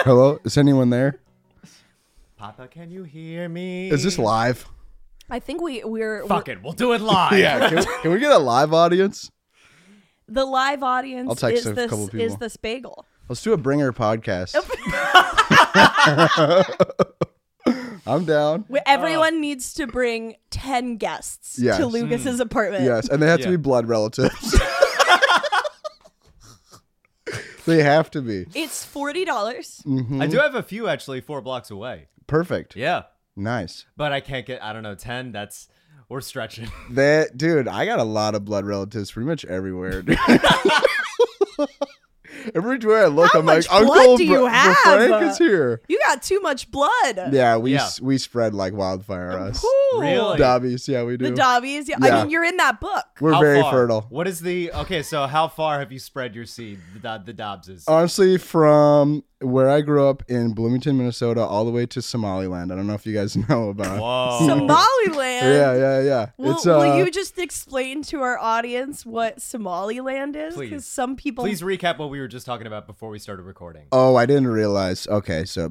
Hello? Is anyone there? Papa, can you hear me? Is this live? I think we're Fuck it, we'll do it live. Yeah. Can we get a live audience? the live audience. I'll text is a this couple people. is this bagel? Let's do a bringer podcast. I'm down. Everyone needs to bring 10 guests Yes. to Lucas's apartment. Yes, and they have to be blood relatives. They have to be. It's $40. Mm-hmm. I do have a few actually 4 blocks away. Perfect. Yeah. Nice. But I can't get, I don't know, 10. We're stretching. Dude, I got a lot of blood relatives pretty much everywhere. Everywhere I look, How I'm like, much blood Uncle do you have? Frank is here. You got too much blood. Yeah, we spread like wildfire. Us Ooh. Really? Dobbies, yeah, we do. The Dobbies. Yeah. Yeah. I mean, you're in that book. We're How very far? fertile. What is okay, so how far have you spread your seed, the Dobbses? Honestly, from where I grew up in Bloomington, Minnesota, all the way to Somaliland. I don't know if you guys know about. Whoa. Somaliland. Yeah. Will you just explain to our audience what Somaliland is? Please. Because some people. Please recap what we were just talking about before we started recording. Oh, I didn't realize. Okay, so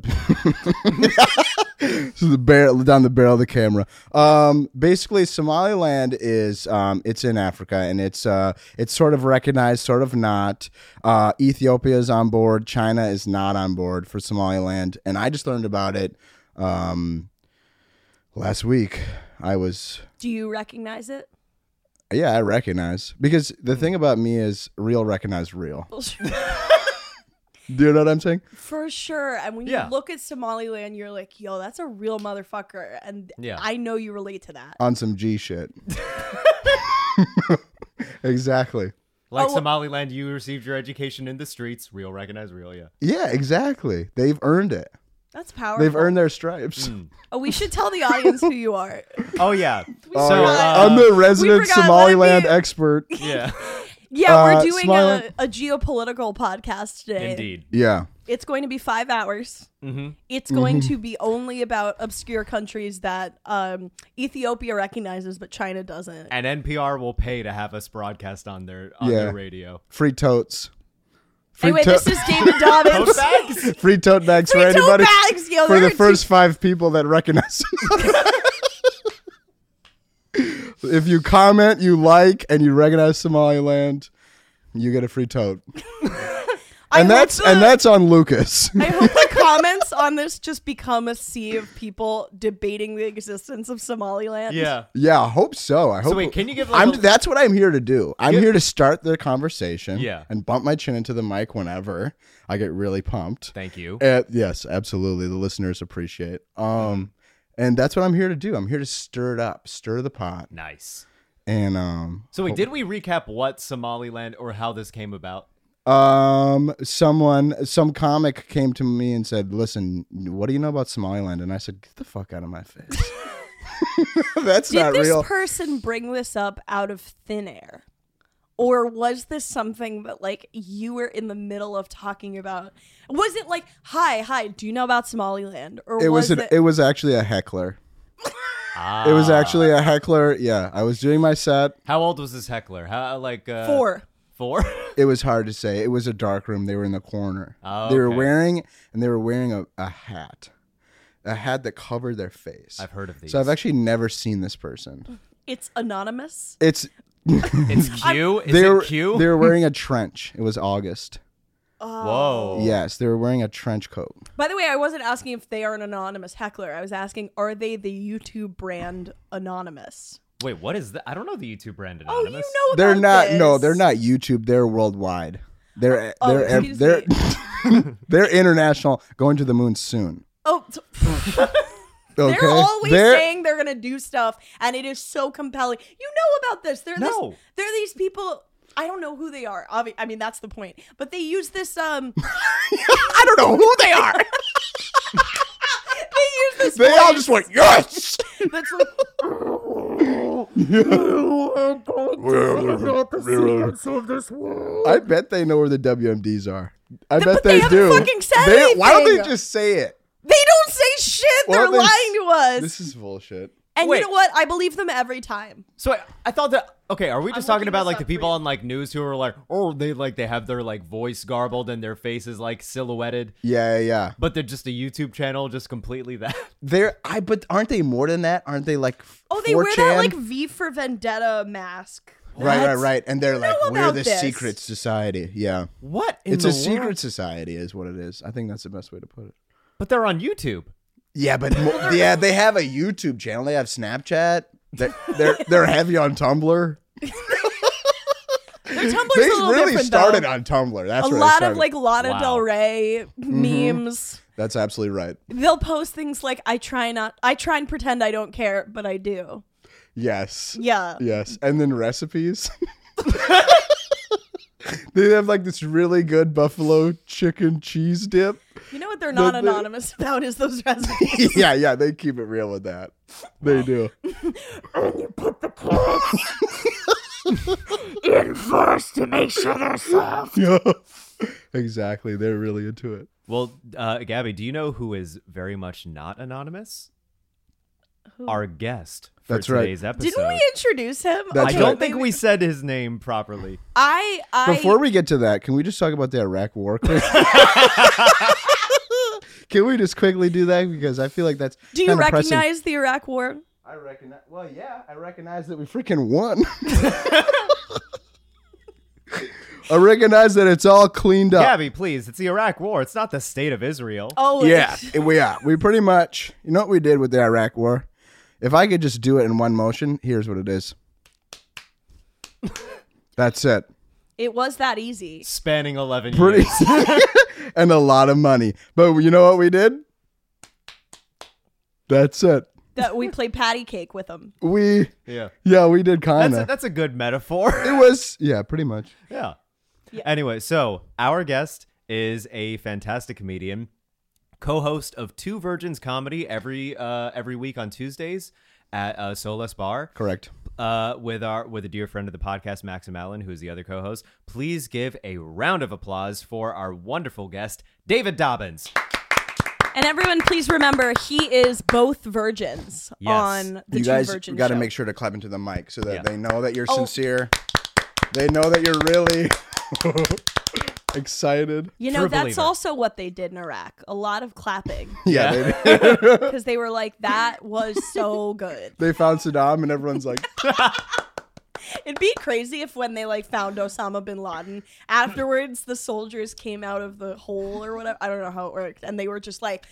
this is down the barrel of the camera. Basically, Somaliland is it's in Africa, and it's sort of recognized, sort of not. Ethiopia is on board. China is not on board for Somaliland, and I just learned about it last week. Do you recognize it? Yeah, I recognize, because the thing about me is real recognize real. Do you know what I'm saying? For sure. And when you look at Somaliland, you're like, yo, that's a real motherfucker. And I know you relate to that. On some G shit. Exactly. Like Somaliland, you received your education in the streets. Real, recognize real, yeah. Yeah, exactly. They've earned it. That's powerful. They've earned their stripes. Oh, we should tell the audience who you are. Oh, yeah. I'm the resident Somaliland expert. Yeah. Yeah, we're doing Somaliland. a geopolitical podcast today. Indeed. Yeah. It's going to be 5 hours. Mm-hmm. It's going to be only about obscure countries that Ethiopia recognizes, but China doesn't. And NPR will pay to have us broadcast on their radio. Free totes. Free Anyway, this is David Dobbins. Tote bags? free tote bags Free for tote anybody. bags, yo, for they're the first 5 people that recognize them. If you comment, you like, and you recognize Somaliland, you get a free tote. And that's on Lucas. I hope the comments on this just become a sea of people debating the existence of Somaliland. Yeah. Yeah, I hope so. I hope. So wait, can you give like that's what I'm here to do. I'm here to start the conversation. Yeah. And bump my chin into the mic whenever I get really pumped. Thank you. Yes, absolutely. The listeners appreciate. And that's what I'm here to do. I'm here to stir it up, stir the pot. Nice. And So wait, did we recap what Somaliland or how this came about? some comic came to me and said, "Listen, what do you know about Somaliland?" And I said, "Get the fuck out of my face." That's not Did real. this person bring this up out of thin air? Or was this something that, like, you were in the middle of talking about? Was it like, hi, do you know about Somaliland? Or It was actually a heckler. It was actually a heckler. Yeah, I was doing my set. How old was this heckler? How 4. 4? It was hard to say. It was a dark room. They were in the corner. Oh, They were okay. wearing a hat. A hat that covered their face. I've heard of these. So I've actually never seen this person. It's anonymous. It's It's Q? Is they were it Q? they were wearing a trench. It was August. Whoa. Yes, they were wearing a trench coat. By the way, I wasn't asking if they are an anonymous heckler. I was asking, are they the YouTube brand Anonymous? Wait, what is that? I don't know the YouTube brand Oh, you Anonymous. know about They're not. this. No, they're not YouTube. They're worldwide. They're excuse they're me. they're international. Going to the moon soon. Oh, Okay. they're always saying they're gonna do stuff, and it is so compelling. You know about this? They're these people. I don't know who they are. I mean, that's the point. But they use this. I don't know who they are. They use this. They all voice just went yes. That's like. I bet they know where the WMDs are. I bet But they haven't do. fucking said Why don't they anything. just say it? They don't say shit. Why They're don't they lying to us. This is bullshit. And Wait. you know what? I believe them every time. So I thought that. Okay, are we just I'm talking looking about this like up the for people you. on like news who are like, oh, they have their like voice garbled and their faces like silhouetted, Yeah. but they're just a YouTube channel, just completely that. But aren't they more than that? Aren't they like Oh, they wear that 4chan? like V for Vendetta mask. Right. And they're like, know we're about the this. secret society. Yeah. What? In It's the a world? secret society is what it is. I think that's the best way to put it. But they're on YouTube. Yeah, but yeah, they have a YouTube channel. They have Snapchat. They're heavy on Tumblr. Their Tumblr's They a little really different, started though. on Tumblr. That's A where they lot of started. like Lana Wow. Del Rey memes. That's absolutely right. They'll post things like I try and pretend I don't care, but I do. Yes. Yeah. Yes. And then recipes. They have like this really good buffalo chicken cheese dip. You know what they're not The- anonymous about is those recipes. Yeah, they keep it real with that. They do. In first to make sure they're soft. Yeah. Exactly. They're really into it. Well, Gabby, do you know who is very much not anonymous? Who? Our guest for That's right. today's episode. Didn't we introduce him? That's I right. don't think we said his name properly. I Before we get to that, can we just talk about the Iraq War quick? Can we just quickly do that? Because I feel like that's do you kinda pressing. recognize the Iraq War? I recognize. Well, yeah, I recognize that we freaking won. I recognize that it's all cleaned up. Gabby, please. It's the Iraq War. It's not the state of Israel. Oh Yeah, we pretty much. You know what we did with the Iraq War? If I could just do it in one motion, here's what it is. That's it. it was that easy. Spanning 11 Pretty years. and a lot of money. But you know what we did? That's it. That we played patty cake with them. We Yeah. we did kind of. That's a good metaphor. It was pretty much. Yeah. Yeah. Anyway, so our guest is a fantastic comedian, co-host of Two Virgins Comedy every week on Tuesdays at Solace Bar. Correct. With a dear friend of the podcast, Maxim Allen, who is the other co-host. Please give a round of applause for our wonderful guest, David Dobbins. And everyone, please remember, he is both virgins Yes. on the You Two guys Virgin got to show. make sure to clap into the mic so that Yeah. they know that you're Oh. sincere. They know that you're really excited. You know, True that's believer. also what they did in Iraq. A lot of clapping. Yeah, Yeah. Because they were like, that was so good. they found Saddam and everyone's like, It'd be crazy if when they like found Osama bin Laden, afterwards the soldiers came out of the hole or whatever. I don't know how it worked. And they were just like,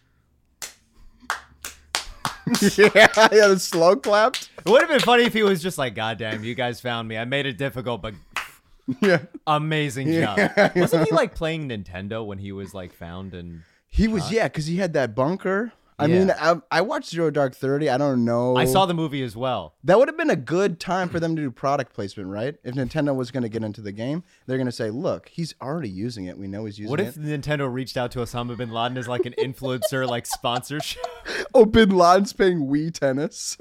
yeah, the slow clapped. It would have been funny if he was just like, God damn, you guys found me. I made it difficult, but Yeah. amazing job. Yeah. Wasn't he like playing Nintendo when he was like found and... He was, because he had that bunker. I Yeah. mean, I watched Zero Dark 30. I don't know. I saw the movie as well. That would have been a good time for them to do product placement, right? If Nintendo was going to get into the game, they're going to say, look, he's already using it. We know he's using What it. if Nintendo reached out to Osama bin Laden as like an influencer, like sponsorship? Oh, Bin Laden's playing Wii tennis.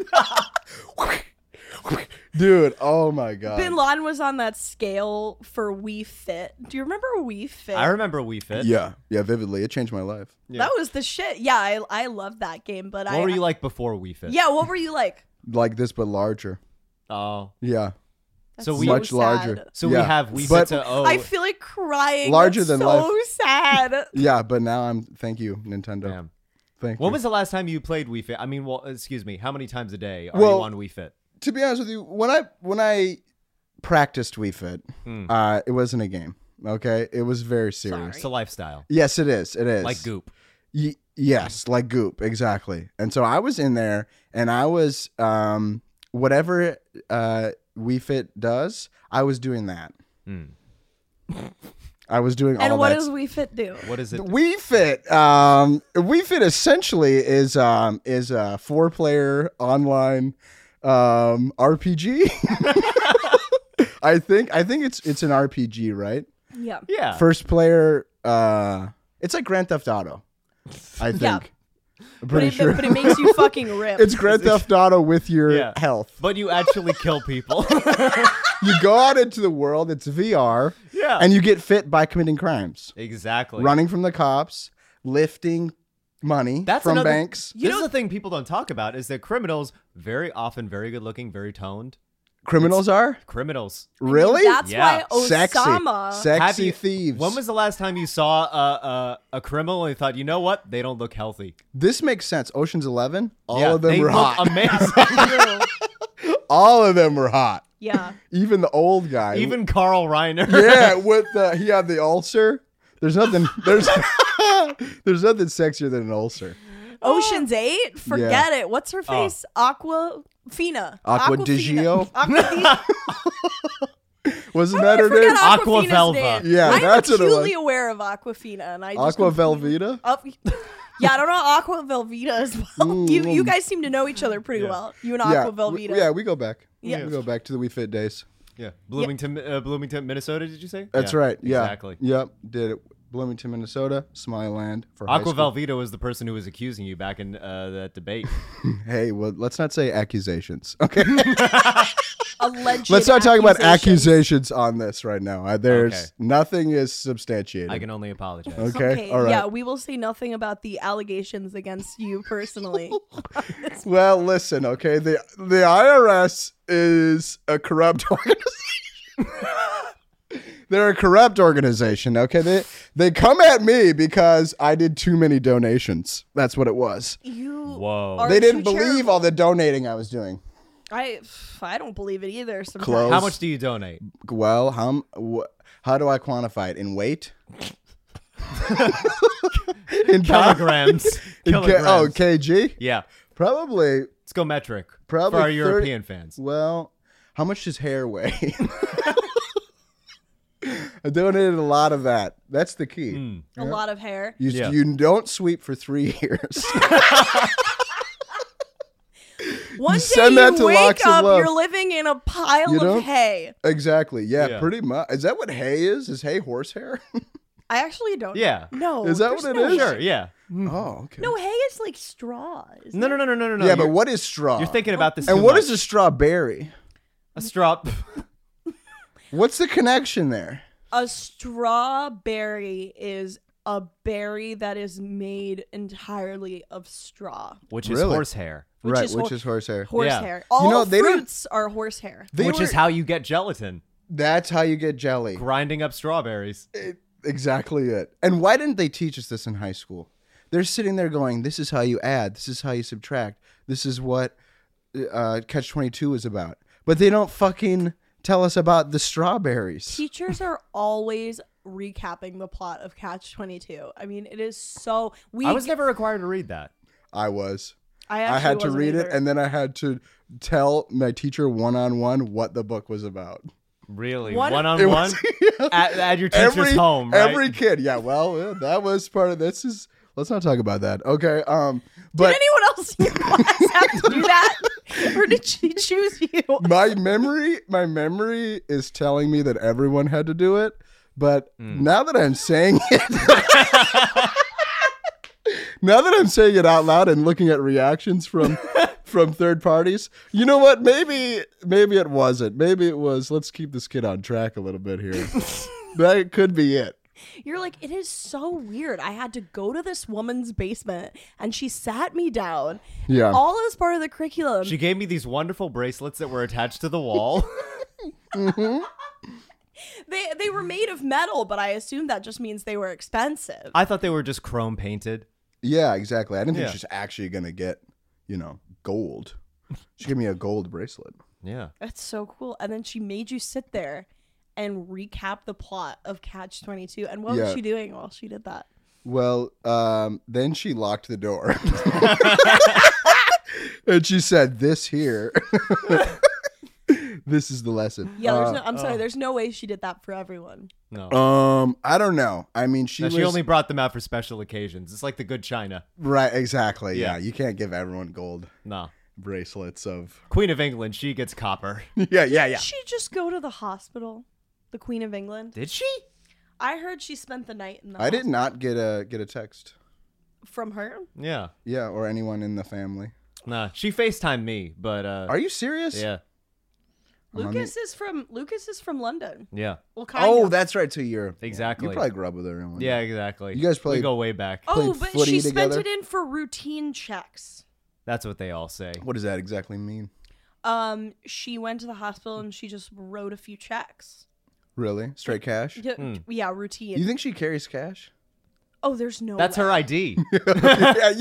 Dude, oh my God. Bin Laden was on that scale for Wii Fit. Do you remember Wii Fit? I remember Wii Fit. Yeah, vividly. It changed my life. Yeah. That was the shit. Yeah, I loved that game. But What were you like before Wii Fit? Yeah, what were you like? Like this, but larger. Oh. Yeah. That's So we- Much sad. larger. So Yeah. we have Wii But- Fit to oh. I feel like crying. Larger That's than so life. sad. Yeah, but now thank you, Nintendo. Damn. Thank When you. was the last time you played Wii Fit? I mean, well, excuse me. How many times a day are Well- you on Wii Fit? To be honest with you, when I practiced Wii Fit, it wasn't a game. Okay, it was very serious. It's a lifestyle. Yes, it is. It is Like Goop. Yes, like Goop, exactly. And so I was in there, and I was whatever Wii Fit does, I was doing that. I was doing And all what that. does Wii Fit do? What is it? Wii Fit, Wii Fit essentially is a 4-player online RPG. I think it's an RPG, right? Yeah. Yeah. First player, it's like Grand Theft Auto. I think. Yeah. I'm But pretty it, sure. but it makes you fucking rip. It's Grand Theft Auto with your Yeah. health. But you actually kill people. You go out into the world. It's VR. Yeah. And you get fit by committing crimes, Exactly. running from the cops, lifting money That's from another, banks. This is the thing people don't talk about is that criminals very often very good looking, very toned. Criminals are? Criminals. Really? That's Yeah. why Sexy. Osama. Sexy thieves. When was the last time you saw a criminal and you thought, you know what? They don't look healthy. This makes sense. Ocean's 11, all Yeah, of them they were look hot. amazing. True. All of them were hot. Yeah. Even the old guy. Even Carl Reiner. Yeah, with he had the ulcer. There's nothing there's nothing sexier than an ulcer. Ocean's 8? Forget it. What's her face? Aquafina. Aqua di Gio? Aquafina. Wasn't that her Forget name? Aqua Aquafina's Velva. name. Yeah, I'm that's what it was. acutely aware of Aquafina, and I just Aqua Velveeta? yeah, I don't know Aqua Velveeta as well. You guys seem to know each other pretty well. You and Aqua Velveeta. Yeah, we go back. Yeah. We go back to the We Fit days. Yeah. Bloomington, Minnesota, did you say? That's Yeah, right. Yeah. Exactly. Yep. Did it. Bloomington, Minnesota, Smileyland for high Aqua school. Velveeta was the person who was accusing you back in that debate. Hey, well, let's not say accusations. Okay. Alleged Let's not talk about accusations. accusations on this right now. There's Okay. nothing is substantiated. I can only apologize. Okay. All right. Yeah, we will say nothing about the allegations against you personally. Well, listen, okay. The IRS is a corrupt organization. They're a corrupt organization, okay? They come at me because I did too many donations. That's what it was. You Whoa. are They didn't too believe charitable. all the donating I was doing. I don't believe it either. Sometimes. Close. How much do you donate? Well, how do I quantify it? In weight? In Kilograms. Kilograms. kg? Yeah. Probably. Let's go metric. Probably for our 30 European fans. Well, how much does hair weigh? I donated a lot of that. That's the key. A lot of hair. You, Yeah. you don't sweep for 3 years. One day send that you to wake Locks of up, Love. you're living in a pile You of don't? hay. Exactly. Yeah, Yeah. pretty much. Is that what hay is? Is hay horsehair? I actually don't. Yeah. No. Is that there's what it no is? Sure, yeah. Oh, okay. No, hay is like straw. isn't No, it? no, no, no, no, no. Yeah, but You're- what is straw? You're thinking about this and too what much. is a strawberry? A straw. What's the connection there? A strawberry is a berry that is made entirely of straw, Which is Really? horsehair. Which Right, is which hor- is horsehair. horsehair. All know, they don't- fruits are horsehair. They Which is were- how you get gelatin. That's how you get jelly. Grinding up strawberries. Exactly it. And why didn't they teach us this in high school? They're sitting there going, this is how you add. This is how you subtract. This is what Catch-22 is about. But they don't fucking tell us about the strawberries. Teachers are always recapping the plot of Catch-22. I mean, it is so I was never required to read that. I was. I I had to wasn't read either. it, and then I had to tell my teacher one-on-one what the book was about. Really? One- One-on-one? It was- At your teacher's home, right? Every kid. Yeah, well, that was part of this. Let's not talk about that. Okay. But Did anyone else in your class have to do that? Or did she choose you? my memory is telling me that everyone had to do it, but now that I'm saying it now that I'm saying it out loud and looking at reactions from third parties, you know what, maybe it wasn't, maybe it was, let's keep this kid on track a little bit here. That could be it. You're like, it is so weird. I had to go to this woman's basement and she sat me down. Yeah. All as part of the curriculum. She gave me these wonderful bracelets that were attached to the wall. They were made of metal, but I assume that just means they were expensive. I thought they were just chrome painted. Yeah, exactly. I didn't think Yeah. she's actually gonna get, gold. She gave me a gold bracelet. Yeah. That's so cool. And then she made you sit there and recap the plot of Catch-22. And what was Yeah. she doing while she did that? Well, then she locked the door. And she said, this here. This is the lesson. Yeah, I'm sorry. There's no way she did that for everyone. No. I don't know. I mean, she No, was she only brought them out for special occasions. It's like the good china. right. Exactly. Yeah. Yeah. You can't give everyone gold No. bracelets of. Queen of England, she gets copper. Yeah. Did she just go to the hospital? The Queen of England? Did she? I heard she spent the night in the I did hospital. not get a text. From her? Yeah. Yeah, or anyone in the family. Nah. She FaceTimed me, but Are you serious? yeah. Lucas is from London. Yeah, Well, kind Oh, of. that's right. So you're Exactly. You probably grew up with her. In yeah, exactly. You guys we played- go way back. Oh, played but footy she spent together? it in for routine checks. That's what they all say. What does that exactly mean? She went to the hospital and she just wrote a few checks. Really? Straight cash? Yeah, routine. You think she carries cash? Oh, there's no That's way. her ID. yeah.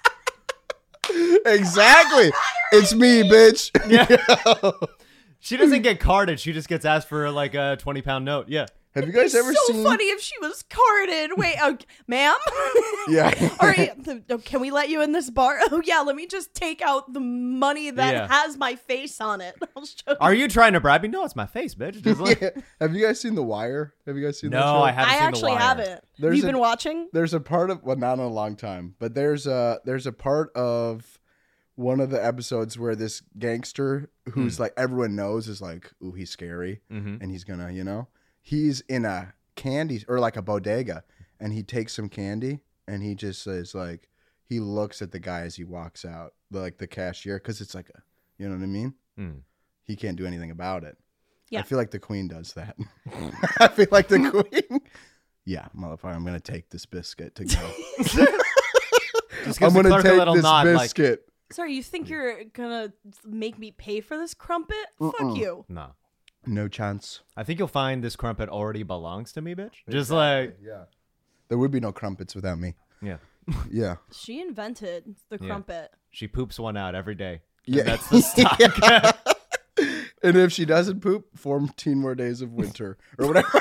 Exactly. It's me, bitch. She doesn't get carded. She just gets asked for like a 20-pound note. Yeah. Have you guys It's ever so seen? funny if she was carded. Wait, ma'am? Yeah. All right, can we let you in this bar? Oh, yeah, let me just take out the money that Yeah. has my face on it. I'll show you. Are you trying to bribe me? No, it's my face, bitch. Just like- Yeah. Have you guys seen The Wire? Have you guys seen that show? No, I haven't I seen The actually Wire. haven't. There's Have you a- been watching? There's a part of not in a long time, but there's a part of one of the episodes where this gangster who's like everyone knows is like, ooh, he's scary, and he's gonna, he's in a candy or like a bodega, and he takes some candy, and he just says like, he looks at the guy as he walks out, like the cashier, because it's like, you know what I mean? Mm. He can't do anything about it. Yeah. I feel like the queen does that. I feel like the queen. Yeah, motherfucker, I'm gonna take this biscuit to go. Just I'm gives the gonna clerk a take little this nod, like, biscuit. Sorry, you think you're gonna make me pay for this crumpet? Fuck you. no. No chance. I think you'll find this crumpet already belongs to me, bitch. Just like, Yeah. There would be no crumpets without me. yeah. Yeah. She invented the Yeah. crumpet. She poops one out every day. Yeah. And that's the stock. And if she doesn't poop, 14 more days of winter or whatever.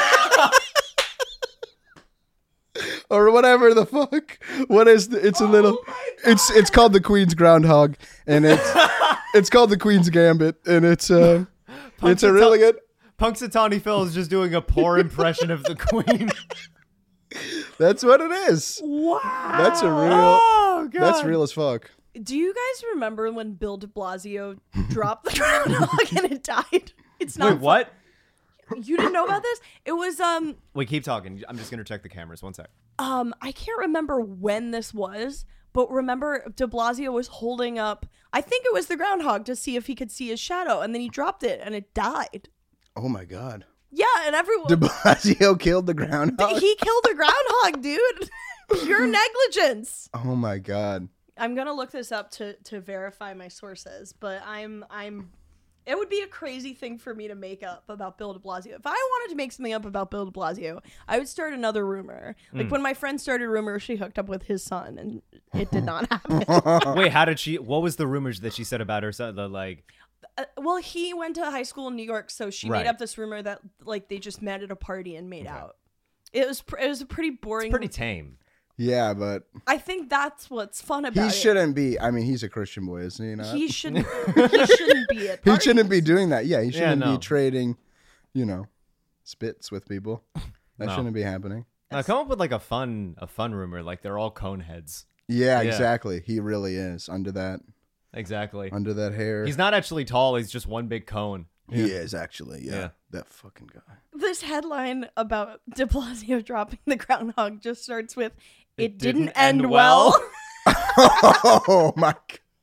Or whatever the fuck. What is it's a little it's called the Queen's Groundhog, and it's called the Queen's Gambit, and it's a really good. Punxsutawney Phil is just doing a poor impression of the Queen. That's what it is. Wow. That's a real Oh, God. that's real as fuck. Do you guys remember when Bill de Blasio dropped the groundhog and it died? It's not Wait, what? You didn't know about this? It was Wait, keep talking. I'm just going to check the cameras. One sec. I can't remember when this was, but remember de Blasio was holding up, I think it was the groundhog, to see if he could see his shadow, and then he dropped it and it died. Oh my god. Yeah, and everyone De Blasio killed the groundhog. he killed a groundhog, dude. Pure negligence. Oh my god. I'm gonna look this up to verify my sources, but it would be a crazy thing for me to make up about Bill de Blasio. If I wanted to make something up about Bill de Blasio, I would start another rumor. Like when my friend started a rumor, she hooked up with his son, and it did not happen. Wait, what was the rumors that she said about her son? Well, he went to high school in New York, so she Right. made up this rumor that like they just met at a party and made out. It was a pretty boring. Pretty tame. Yeah, but I think that's what's fun about he it. shouldn't be. I mean, he's a Christian boy, isn't he? Not? He shouldn't. He shouldn't be at. He Parties. shouldn't be doing that. Yeah, he shouldn't no. be trading, spits with people. That No. shouldn't be happening. Now, come up with like a fun rumor. Like they're all cone heads. Yeah, Yeah. exactly. He really is under that Exactly. hair. He's not actually tall. He's just one big cone. He is actually. Yeah, Yeah. that fucking guy. This headline about de Blasio dropping the groundhog just starts with, "It didn't end well." Oh my.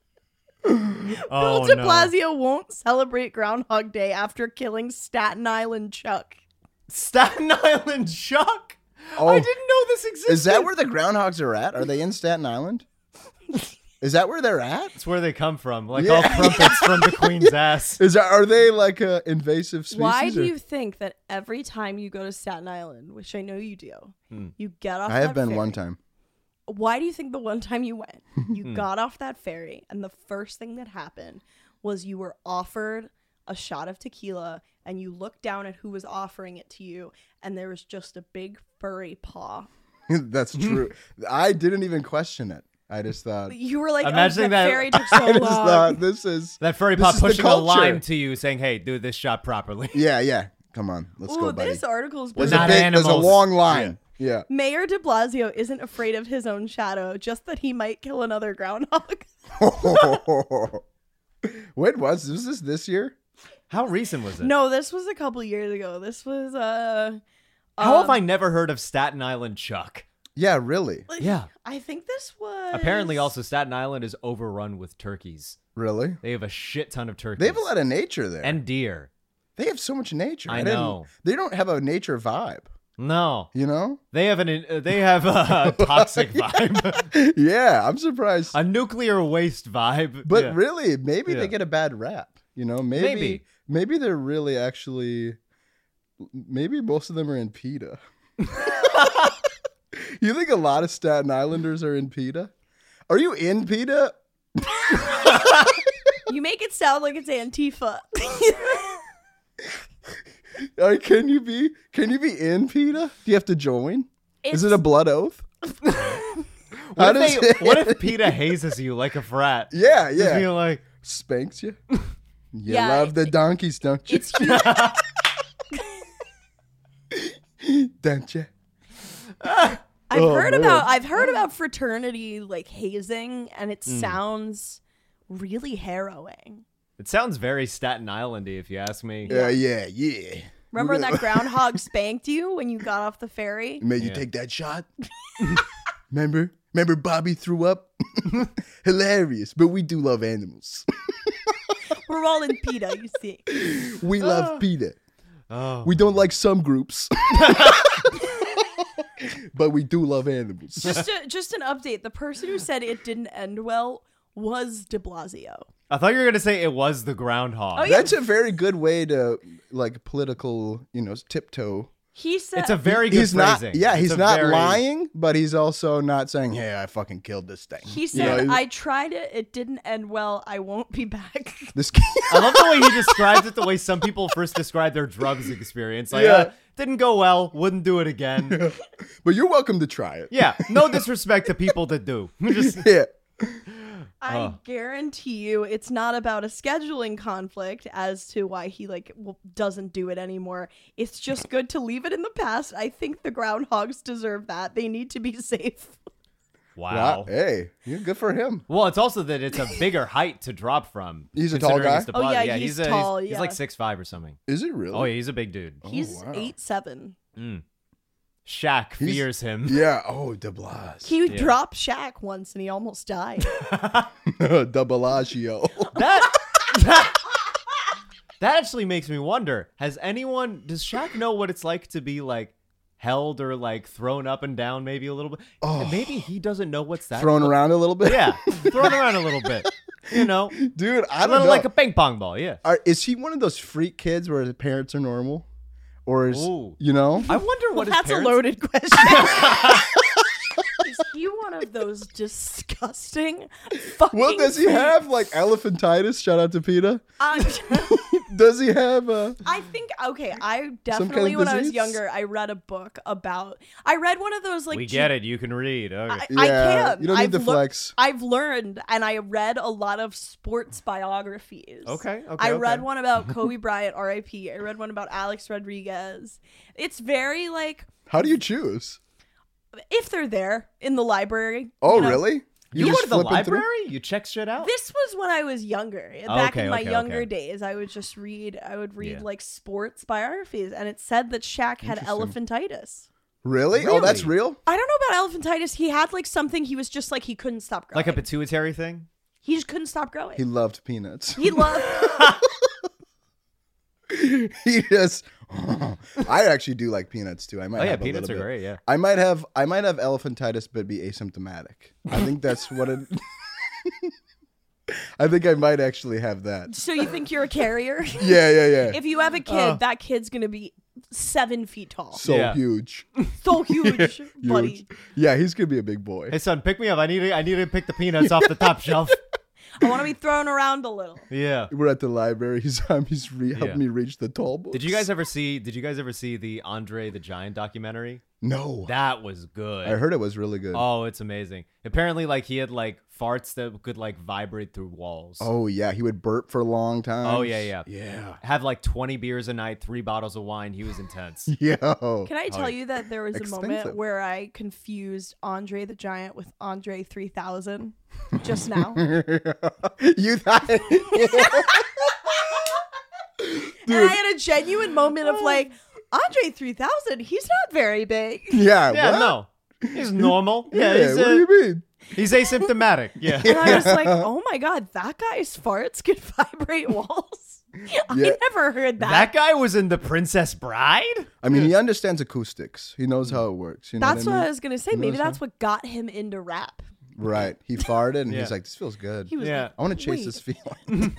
Oh, Bill de no. Blasio won't celebrate Groundhog Day after killing Staten Island Chuck. Staten Island Chuck. Oh. I didn't know this existed. Is that where the groundhogs are at? Are they in Staten Island? Is that where they're at? It's where they come from. Like Yeah. all crumpets from the Queen's ass. Are they like a invasive species? Why do or- you think that every time you go to Staten Island, which I know you do, you get off I have that been one ferry? time. Why do you think the one time you went, you got off that ferry, and the first thing that happened was you were offered a shot of tequila, and you looked down at who was offering it to you, and there was just a big furry paw. That's true. I didn't even question it. I just thought. You were like, Imagining oh, that that- ferry took so I just long. thought this is. That furry This pop is the pushing a culture. lime to you, saying, "Hey, do this shot properly." Yeah. Come on, let's go, Ooh, buddy. this article's There's We're not there's a animals. long line. Yeah. Mayor de Blasio isn't afraid of his own shadow, just that he might kill another groundhog. When was this year? How recent was it? No, this was a couple years ago. This was How have I never heard of Staten Island Chuck? Yeah, really, Like, Yeah. I think this was Apparently, also Staten Island is overrun with turkeys. really. They have a shit ton of turkeys. They have a lot of nature there, and deer. they have so much nature. I didn't- know. They don't have a nature vibe. No, You know? they have a toxic vibe, Yeah, I'm surprised. a nuclear waste vibe. But Yeah. really, maybe Yeah. they get a bad rap. You know, maybe they're really actually. Maybe most of them are in PETA. You think a lot of Staten Islanders are in PETA? Are you in PETA? You make it sound like it's Antifa. Can you be in PETA? Do you have to join? Is it a It's- blood oath? What if PETA hazes you like a frat? Yeah, Just yeah. being like, Spanks you? You Yeah, love the donkeys, don't you? It's huge. Don't you? I've Oh, heard man. about fraternity like hazing, and it Hmm. sounds really harrowing. it sounds very Staten Islandy, if you ask me. Yeah. Remember that groundhog spanked you when you got off the ferry? Made you Yeah. take that shot? Remember Bobby threw up? Hilarious. But we do love animals. We're all in PETA, you see. We love PETA. Oh, We don't like some groups. But we do love animals. Just an update. The person who said it didn't end well was De Blasio. I thought you were gonna say it was the groundhog. Oh, yeah. That's a very good way to like political, tiptoe. He said It's a very good He's not phrasing. yeah, It's he's a not very- lying, but he's also not saying, "Hey, I fucking killed this thing." he You said know, I tried it. It didn't end well. I won't be back. this I love the way he describes it, the way some people first describe their drugs experience. Like, Yeah. didn't go well, wouldn't do it again. But you're welcome to try it. Yeah, no disrespect to people that do. Just Yeah. I guarantee you it's not about a scheduling conflict as to why he doesn't do it anymore. It's just good to leave it in the past. I think the groundhogs deserve that. They need to be safe. wow. Hey, you're good for him. Well, it's also that it's a bigger height to drop from. He's a tall considering guy? it's the Oh, body. yeah, he's he's tall, He's yeah. like 6'5" or something. Is it really? Oh yeah, he's a big dude. He's wow. 8'7". Shaq fears him. Yeah. Oh, De Blas. He dropped Shaq once and he almost died. De Bellagio. That actually makes me wonder. Does Shaq know what it's like to be like held or like thrown up and down maybe a little bit? Oh. And maybe he doesn't know what's that. Thrown around a little bit. Yeah, thrown around a little bit. You know, Dude, I a don't little know. like a ping pong ball. Yeah. Is he one of those freak kids where his parents are normal? Or is, Ooh. you know? I wonder what his That's parents. a loaded question. Is he one of those disgusting fucking Well, does he have like elephantitis? Shout out to PETA. Does he have I think okay. I definitely kind of when I was disease? younger, I read a book about. I read one of those like. We get it. You can read. Okay. I Yeah, can. you don't need I've to flex. I've learned, and I read a lot of sports biographies. Okay, I read okay. one about Kobe Bryant, R.I.P. I read one about Alex Rodriguez. It's very like how do you choose? if they're there in the library. Oh, you know. really? You go just to the flipping through? library? You check shit out? This was when I was younger. Back Okay, in my okay, younger okay. days, I would just read. I would read Yeah. like sports biographies, and it said that Shaq had elephantitis. Really? Oh, that's Really? real? I don't know about elephantitis. He had like something. He was just like he couldn't stop growing. Like a pituitary thing? he just couldn't stop growing. He loved peanuts. He loved. He just I actually do like peanuts too. I might Oh yeah, have a peanuts are little bit. great. Yeah. I might have elephantitis but be asymptomatic. I think that's what it I think I might actually have that. So you think you're a carrier? Yeah. If you have a kid, that kid's gonna be 7 feet tall. So Yeah. huge. So huge, buddy. Huge. Yeah, he's gonna be a big boy. Hey son, pick me up. I need to pick the peanuts off the top shelf. I want to be thrown around a little. Yeah. We're at the library. He's helped Yeah. me reach the tall books. Did you guys ever see the Andre the Giant documentary? No. That was good. I heard it was really good. Oh, it's amazing. Apparently, like he had like farts that could like vibrate through walls. Oh yeah, he would burp for a long time. Oh, yeah. Yeah. Have like 20 beers a night, 3 bottles of wine. He was intense. Yo. Can I tell you that there was a Expensive. moment where I confused Andre the Giant with Andre 3000 just now? You thought And I had a genuine moment of like, Andre 3000, he's not very big. Yeah, Yeah, what? no. He's normal. Yeah, what do you mean? he's asymptomatic. Yeah. And I was like, oh my God, that guy's farts could vibrate walls. Yeah. I never heard that. That guy was in The Princess Bride? I mean, he understands acoustics. He knows how it works. You know That's what I what mean? I was going to say. Maybe that's what got him into rap. Right. He farted and Yeah. he's like, this feels good. He was Yeah. like, I want to chase wait. this feeling.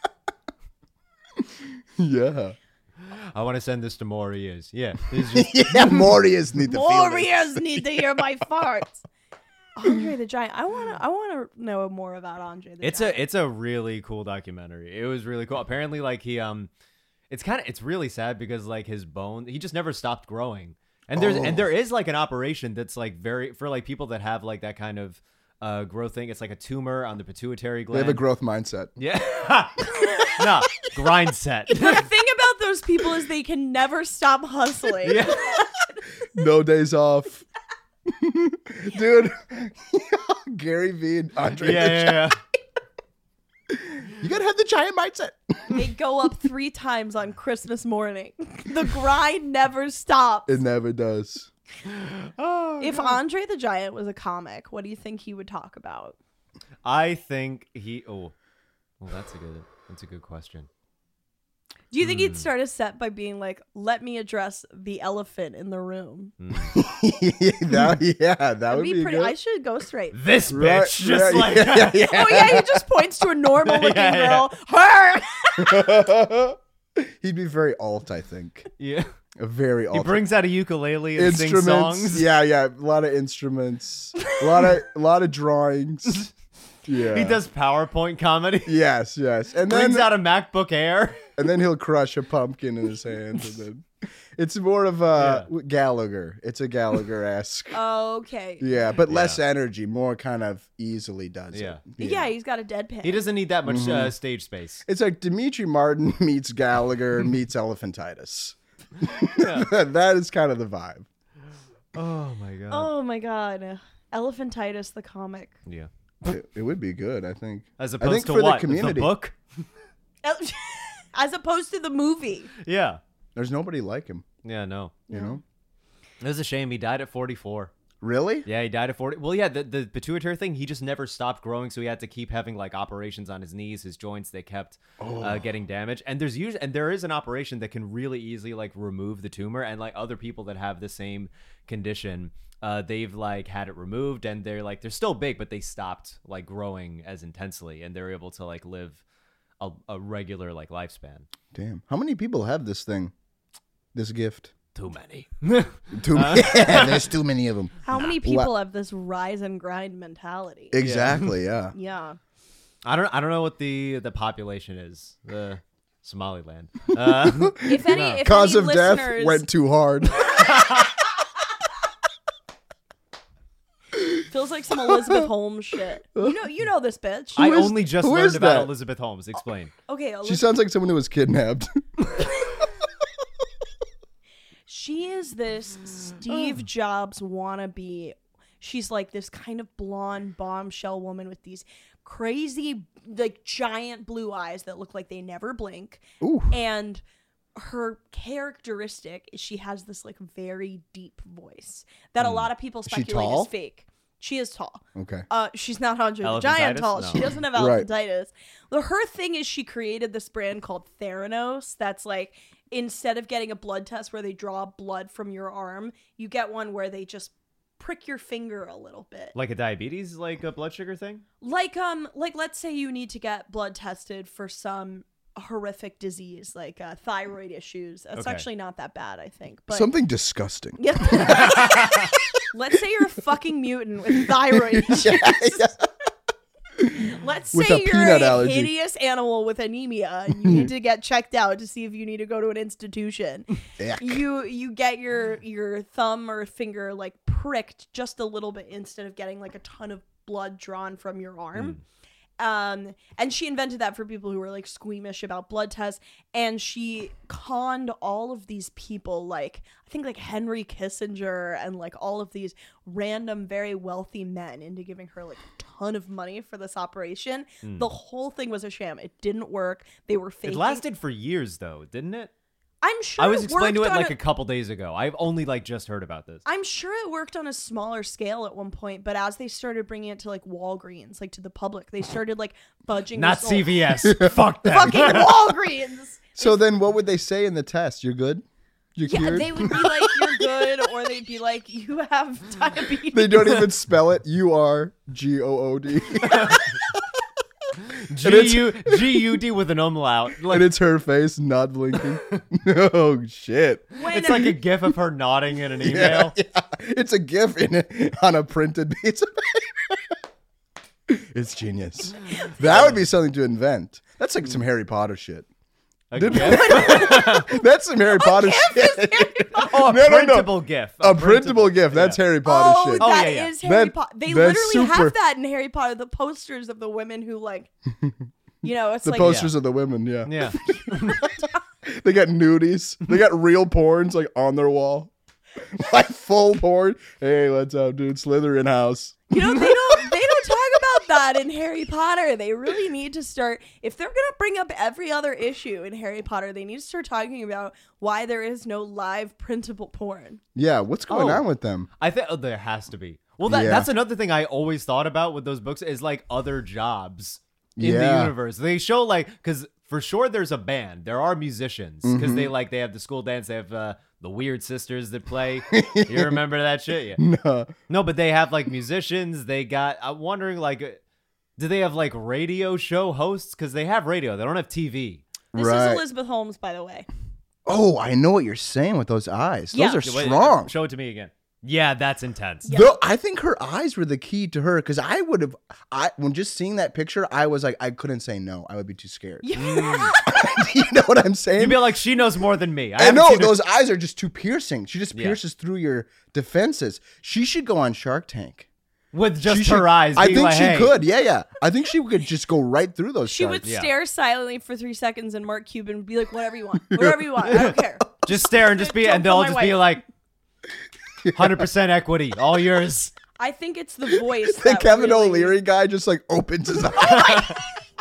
Yeah. I want to send this to more ears. Yeah. He's just, Yeah, Morias need to feel this. Warriors need to hear my farts. Andre the Giant. I wanna know more about Andre the Giant. it's a really cool documentary. It was really cool. Apparently, like it's really sad because like his bone, he just never stopped growing. And there is like an operation that's like for like people that have like that kind of growth thing. It's like a tumor on the pituitary They gland. have a growth mindset. Yeah. No, grind set. The thing about those people is they can never stop hustling. Yeah. No days off. Dude, Gary Vee and Andre the Yeah. You gotta have the giant mindset. They go up 3 times on Christmas morning. The grind never stops. It never does. Oh, If Andre the Giant was a comic, what do you think he would talk about? I think he. Well, that's a good question. Do you think he'd start a set by being like, "Let me address the elephant in the room"? that would That'd be be pretty. good. I should ghostwrite. This bitch, Right, just right, like yeah. Oh yeah, he just points to a normal looking Yeah. girl. Her. He'd be very alt, I think. yeah. A very alt. He brings out a ukulele and sings instruments. songs. Yeah, a lot of instruments. a lot of drawings. Yeah. He does PowerPoint comedy. Yes. And Brings then out a MacBook Air. and then he'll crush a pumpkin in his hands and then it's more of a Gallagher. It's a Gallagher-esque. Okay. Yeah, but less energy, more kind of easily does Yeah. it. Yeah, he's got a deadpan. He doesn't need that much stage space. It's like Dimitri Martin meets Gallagher meets Elephantitis. Yeah. That is kind of the vibe. Oh my god. Oh my god, Elephantitis the comic. Yeah. It would be good, I think. As I opposed think to for what? the community. book? As opposed to the movie. Yeah. There's nobody like him, Yeah, no. you know? It was a shame. He died at 44. Really? Yeah, he died at 40. Well, yeah, the pituitary thing, he just never stopped growing, so he had to keep having like operations on his knees, his joints, they kept getting damaged. And there is an operation that can really easily like remove the tumor, and like other people that have the same condition, they've like had it removed and they're still big, but they stopped like growing as intensely and they're able to like live a regular like lifespan. Damn. How many people have this thing? This gift? Too many. Too many. Yeah, there's too many of them. How many people have this rise and grind mentality? Exactly, yeah. Yeah. I don't know what the population is. The Somaliland. If any Cause of listeners, death went too hard. feels like some Elizabeth Holmes shit. You know this bitch. I is- only just who learned is about that? Elizabeth Holmes. Explain. Okay, She sounds like someone who was kidnapped. she is this Steve Jobs wannabe. She's like this kind of blonde bombshell woman with these crazy, like giant blue eyes that look like they never blink. Ooh. And her characteristic is she has this like very deep voice that a lot of people she speculate tall? is fake. She is tall. Okay. She's not Andre the Giant Elephantitis? tall. No. She doesn't have Right. elephantitis. Well, her thing is she created this brand called Theranos. That's like instead of getting a blood test where they draw blood from your arm, you get one where they just prick your finger a little bit. Like a diabetes, like a blood sugar thing? Like let's say you need to get blood tested for some horrific disease like thyroid issues. That's Okay. actually not that bad, I think. But Something disgusting. yeah. Let's say you're a fucking mutant with thyroid issues. Let's With say a you're peanut a allergy. hideous animal with anemia and you need to get checked out to see if you need to go to an institution. Yuck. You get your thumb or finger like pricked just a little bit instead of getting like a ton of blood drawn from your arm. And she invented that for people who were like squeamish about blood tests, and she conned all of these people, like I think like Henry Kissinger and like all of these random very wealthy men into giving her like a ton of money for this operation. The whole thing was a sham. It didn't work. They were faking. It lasted for years, though, didn't it? I'm sure I was it explained to worked it on like a couple days ago. I've only like just heard about this. I'm sure it worked on a smaller scale at one point, but as they started bringing it to like Walgreens, like to the public, they started like fudging. Not this whole- CVS. Fuck that. Fucking Walgreens. So then what would they say in the test? You're good? You're Yeah, cured? they would be like, "You're good," or they'd be like, "You have diabetes." They don't even spell it. URGOOD. G-U-D with an umlaut. Like, And it's her face not blinking. Oh, shit. When- it's like a gif of her nodding in an email. Yeah. It's a GIF on a printed piece of paper. It's genius. That would be something to invent. That's like some Harry Potter shit. A Did- gif? That's some Harry Potter shit. Oh, a No, no, no. printable gif. A printable GIF. That's yeah. Harry Potter Oh, shit. Oh, that yeah, is yeah. Harry That- Potter. They that's literally super. have that in Harry Potter. The posters of the women who like, it's The like posters of the women, yeah. Yeah. They got nudies. They got real porns like on their wall. Like full porn. Hey, what's up, dude? Slytherin house. they don't talk about that in Harry Potter. They really need to start, if they're gonna bring up every other issue in Harry Potter, they need to start talking about why there is no live printable porn. Yeah, what's going Oh. on with them? I think there has to be. Well, Yeah. that's another thing I always thought about with those books is like other jobs in the Yeah. universe. They show like, because for sure there's a band. There are musicians because Mm-hmm. they have the school dance. They have the Weird Sisters that play. You remember that shit? Yeah. No. No, but they have like musicians. They got. I'm wondering like, do they have like radio show hosts? Because they have radio. They don't have TV. This Right. is Elizabeth Holmes, by the way. Oh, I know what you're saying with those eyes. Yeah. Those are Wait, strong. show it to me again. Yeah, that's intense. Yeah. Though I think her eyes were the key to her because when just seeing that picture, I was like, I couldn't say no. I would be too scared. you know what I'm saying? You'd be like, she knows more than me. I haven't know seen her- those eyes are just too piercing. She just Yeah. pierces through your defenses. She should go on Shark Tank. with just She her should- eyes. I being think like, she hey. could. Yeah. I think she could just go right through those. She would sharks. Yeah. stare silently for 3 seconds, and Mark Cuban would be like, "Whatever you want, whatever you want. I don't care." Just stare and just be, Don't and they'll kill my just be wife. like, 100% equity, all yours. I think it's the voice. The that Kevin really- O'Leary guy just like opens his eyes.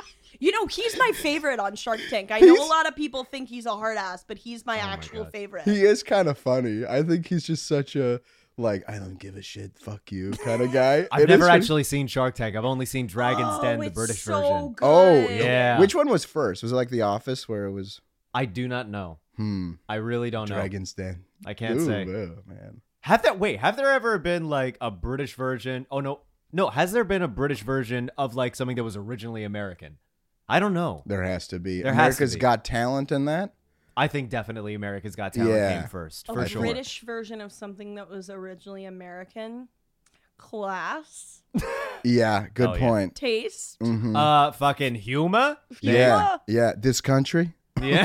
He's my favorite on Shark Tank. I know a lot of people think he's a hard ass, but he's my actual God. favorite. He is kind of funny. I think he's just such a like I don't give a shit, fuck you kind of guy. I've It never is pretty- actually seen Shark Tank. I've only seen Dragon's Den, the it's British so version. Good. Oh Yeah. Which one was first? Was it like The Office where it was I do not know. I really don't know. Dragon's Den? I can't Ooh, say. man. Have there ever been like a British version? Oh no. Has there been a British version of like something that was originally American? I don't know. There has to be. There has to America's be. Got Talent in that. I think definitely America's Got Talent Yeah. came first A for sure. British version of something that was originally American. Class, Yeah, good Oh, yeah. point. taste. Mhm. Fucking Huma. Yeah, yeah. This country. Yeah.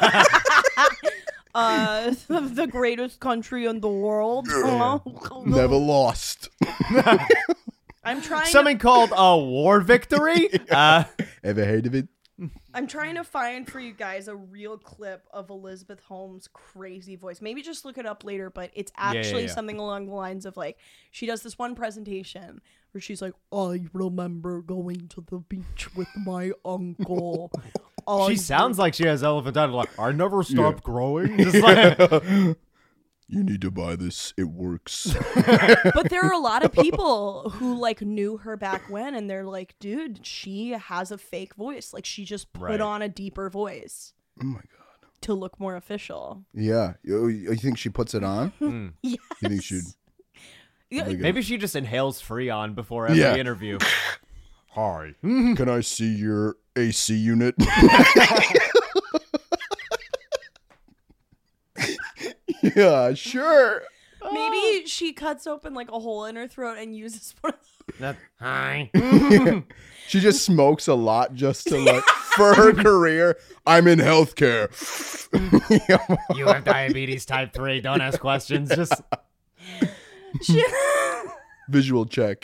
The greatest country in the world. Never lost. I'm trying. Something called a war victory. Ever heard of it? I'm trying to find for you guys a real clip of Elizabeth Holmes' crazy voice. Maybe just look it up later, but it's actually yeah. something along the lines of like she does this one presentation where she's like, "I remember going to the beach with my uncle." She sounds like she has elephantitis. Like I never stopped growing. Just like, You need to buy this. It works. But there are a lot of people who like knew her back when, and they're like, "Dude, she has a fake voice. Like she just put Right. on a deeper voice Oh my god. to look more official." Yeah. You think she puts it on? Yes. You think she'd? Yeah, Really good. maybe she just inhales Freon before every Yeah. interview. Hi. Can I see your AC unit? Yeah, sure. Maybe she cuts open like a hole in her throat and uses one of Hi. She just smokes a lot just to like for her career. I'm in healthcare. You have diabetes type 3. Don't ask questions. Just Visual check.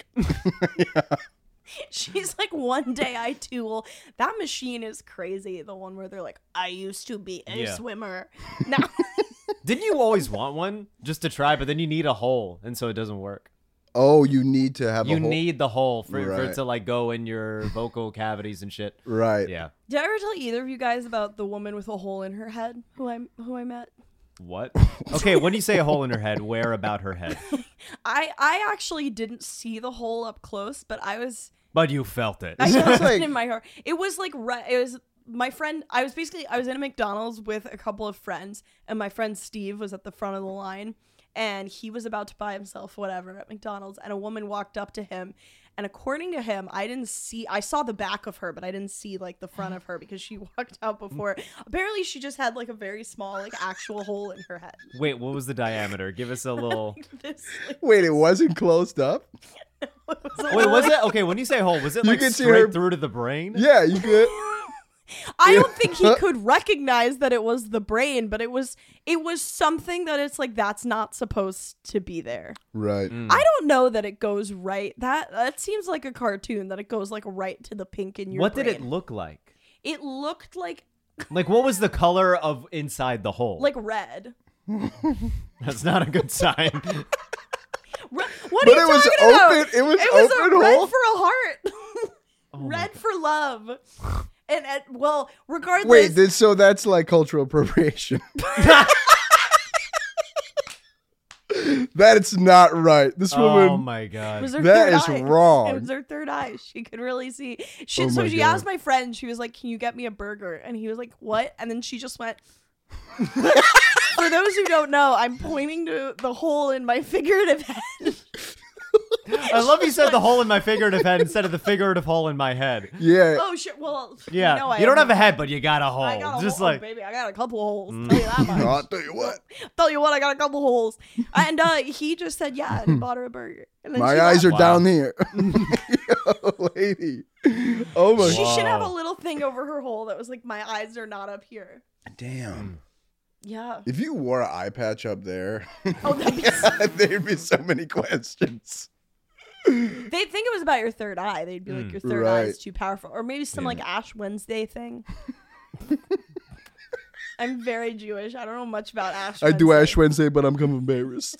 She's like, "One day I too will." That machine is crazy. The one where they're like, "I used to be a Yeah. swimmer." Now didn't you always want one just to try, but then you need a hole, and so it doesn't work. Oh, you need to have You a hole. need the hole for it Right. to like go in your vocal cavities and shit. Right. Yeah. Did I ever tell either of you guys about the woman with a hole in her head who I met? What? Okay, when you say a hole in her head, where about her head? I actually didn't see the hole up close, but I was But you felt it. I felt like- it in my heart. It was like it was my friend. I was in a McDonald's with a couple of friends, and my friend Steve was at the front of the line, and he was about to buy himself whatever at McDonald's, and a woman walked up to him. And according to him, I saw the back of her, but I didn't see like the front of her because she walked out before. Apparently she just had like a very small, like actual hole in her head. Wait, what was the diameter? Give us a little. This, like, Wait, it wasn't closed up? Wait, was it? Okay, when you say hole, was it You like can see straight her- through to the brain? Yeah, you could. I don't think he could recognize that it was the brain, but it was something that it's like that's not supposed to be there. Right. I don't know that it goes right. That seems like a cartoon that it goes like right to the pink in your What brain. did it look like? It looked like Like, what was the color of inside the hole? red. That's not a good sign. What But are you it was talking about? open- it was a open red hole? for a heart. Oh my Red for love. And well, regardless. Wait, so that's like cultural appropriation. That's not right. This woman. Oh my god. It was her That third is eye. wrong. It was her third eye. She could really see. Oh So my she God. asked my friend. She was like, "Can you get me a burger?" And he was like, "What?" And then she just went. For those who don't know, I'm pointing to the hole in my figurative head. I love you said the hole in my figurative head instead of the figurative hole in my head. Yeah. Oh shit! Well, Yeah. you, know I You don't have have a head, but you got a hole. I got a Just hole, like baby. I got a couple holes. Tell you that much. I'll tell you what. Tell you what, I got a couple holes. And he just said, "Yeah," and he bought her a burger. And then My she eyes left. are down here. Yo, lady. Oh my She should have a Wow. little thing over her hole that was like, "My eyes are not up here." Damn. Yeah. If you wore an eye patch up there, Oh, that'd be there'd be so many questions. They'd think it was about your third eye. They'd be like, your third eye is Right. too powerful. Or maybe some like Ash Wednesday thing. I'm very Jewish. I don't know much about Ash I Wednesday. do Ash Wednesday, but I'm kind of embarrassed.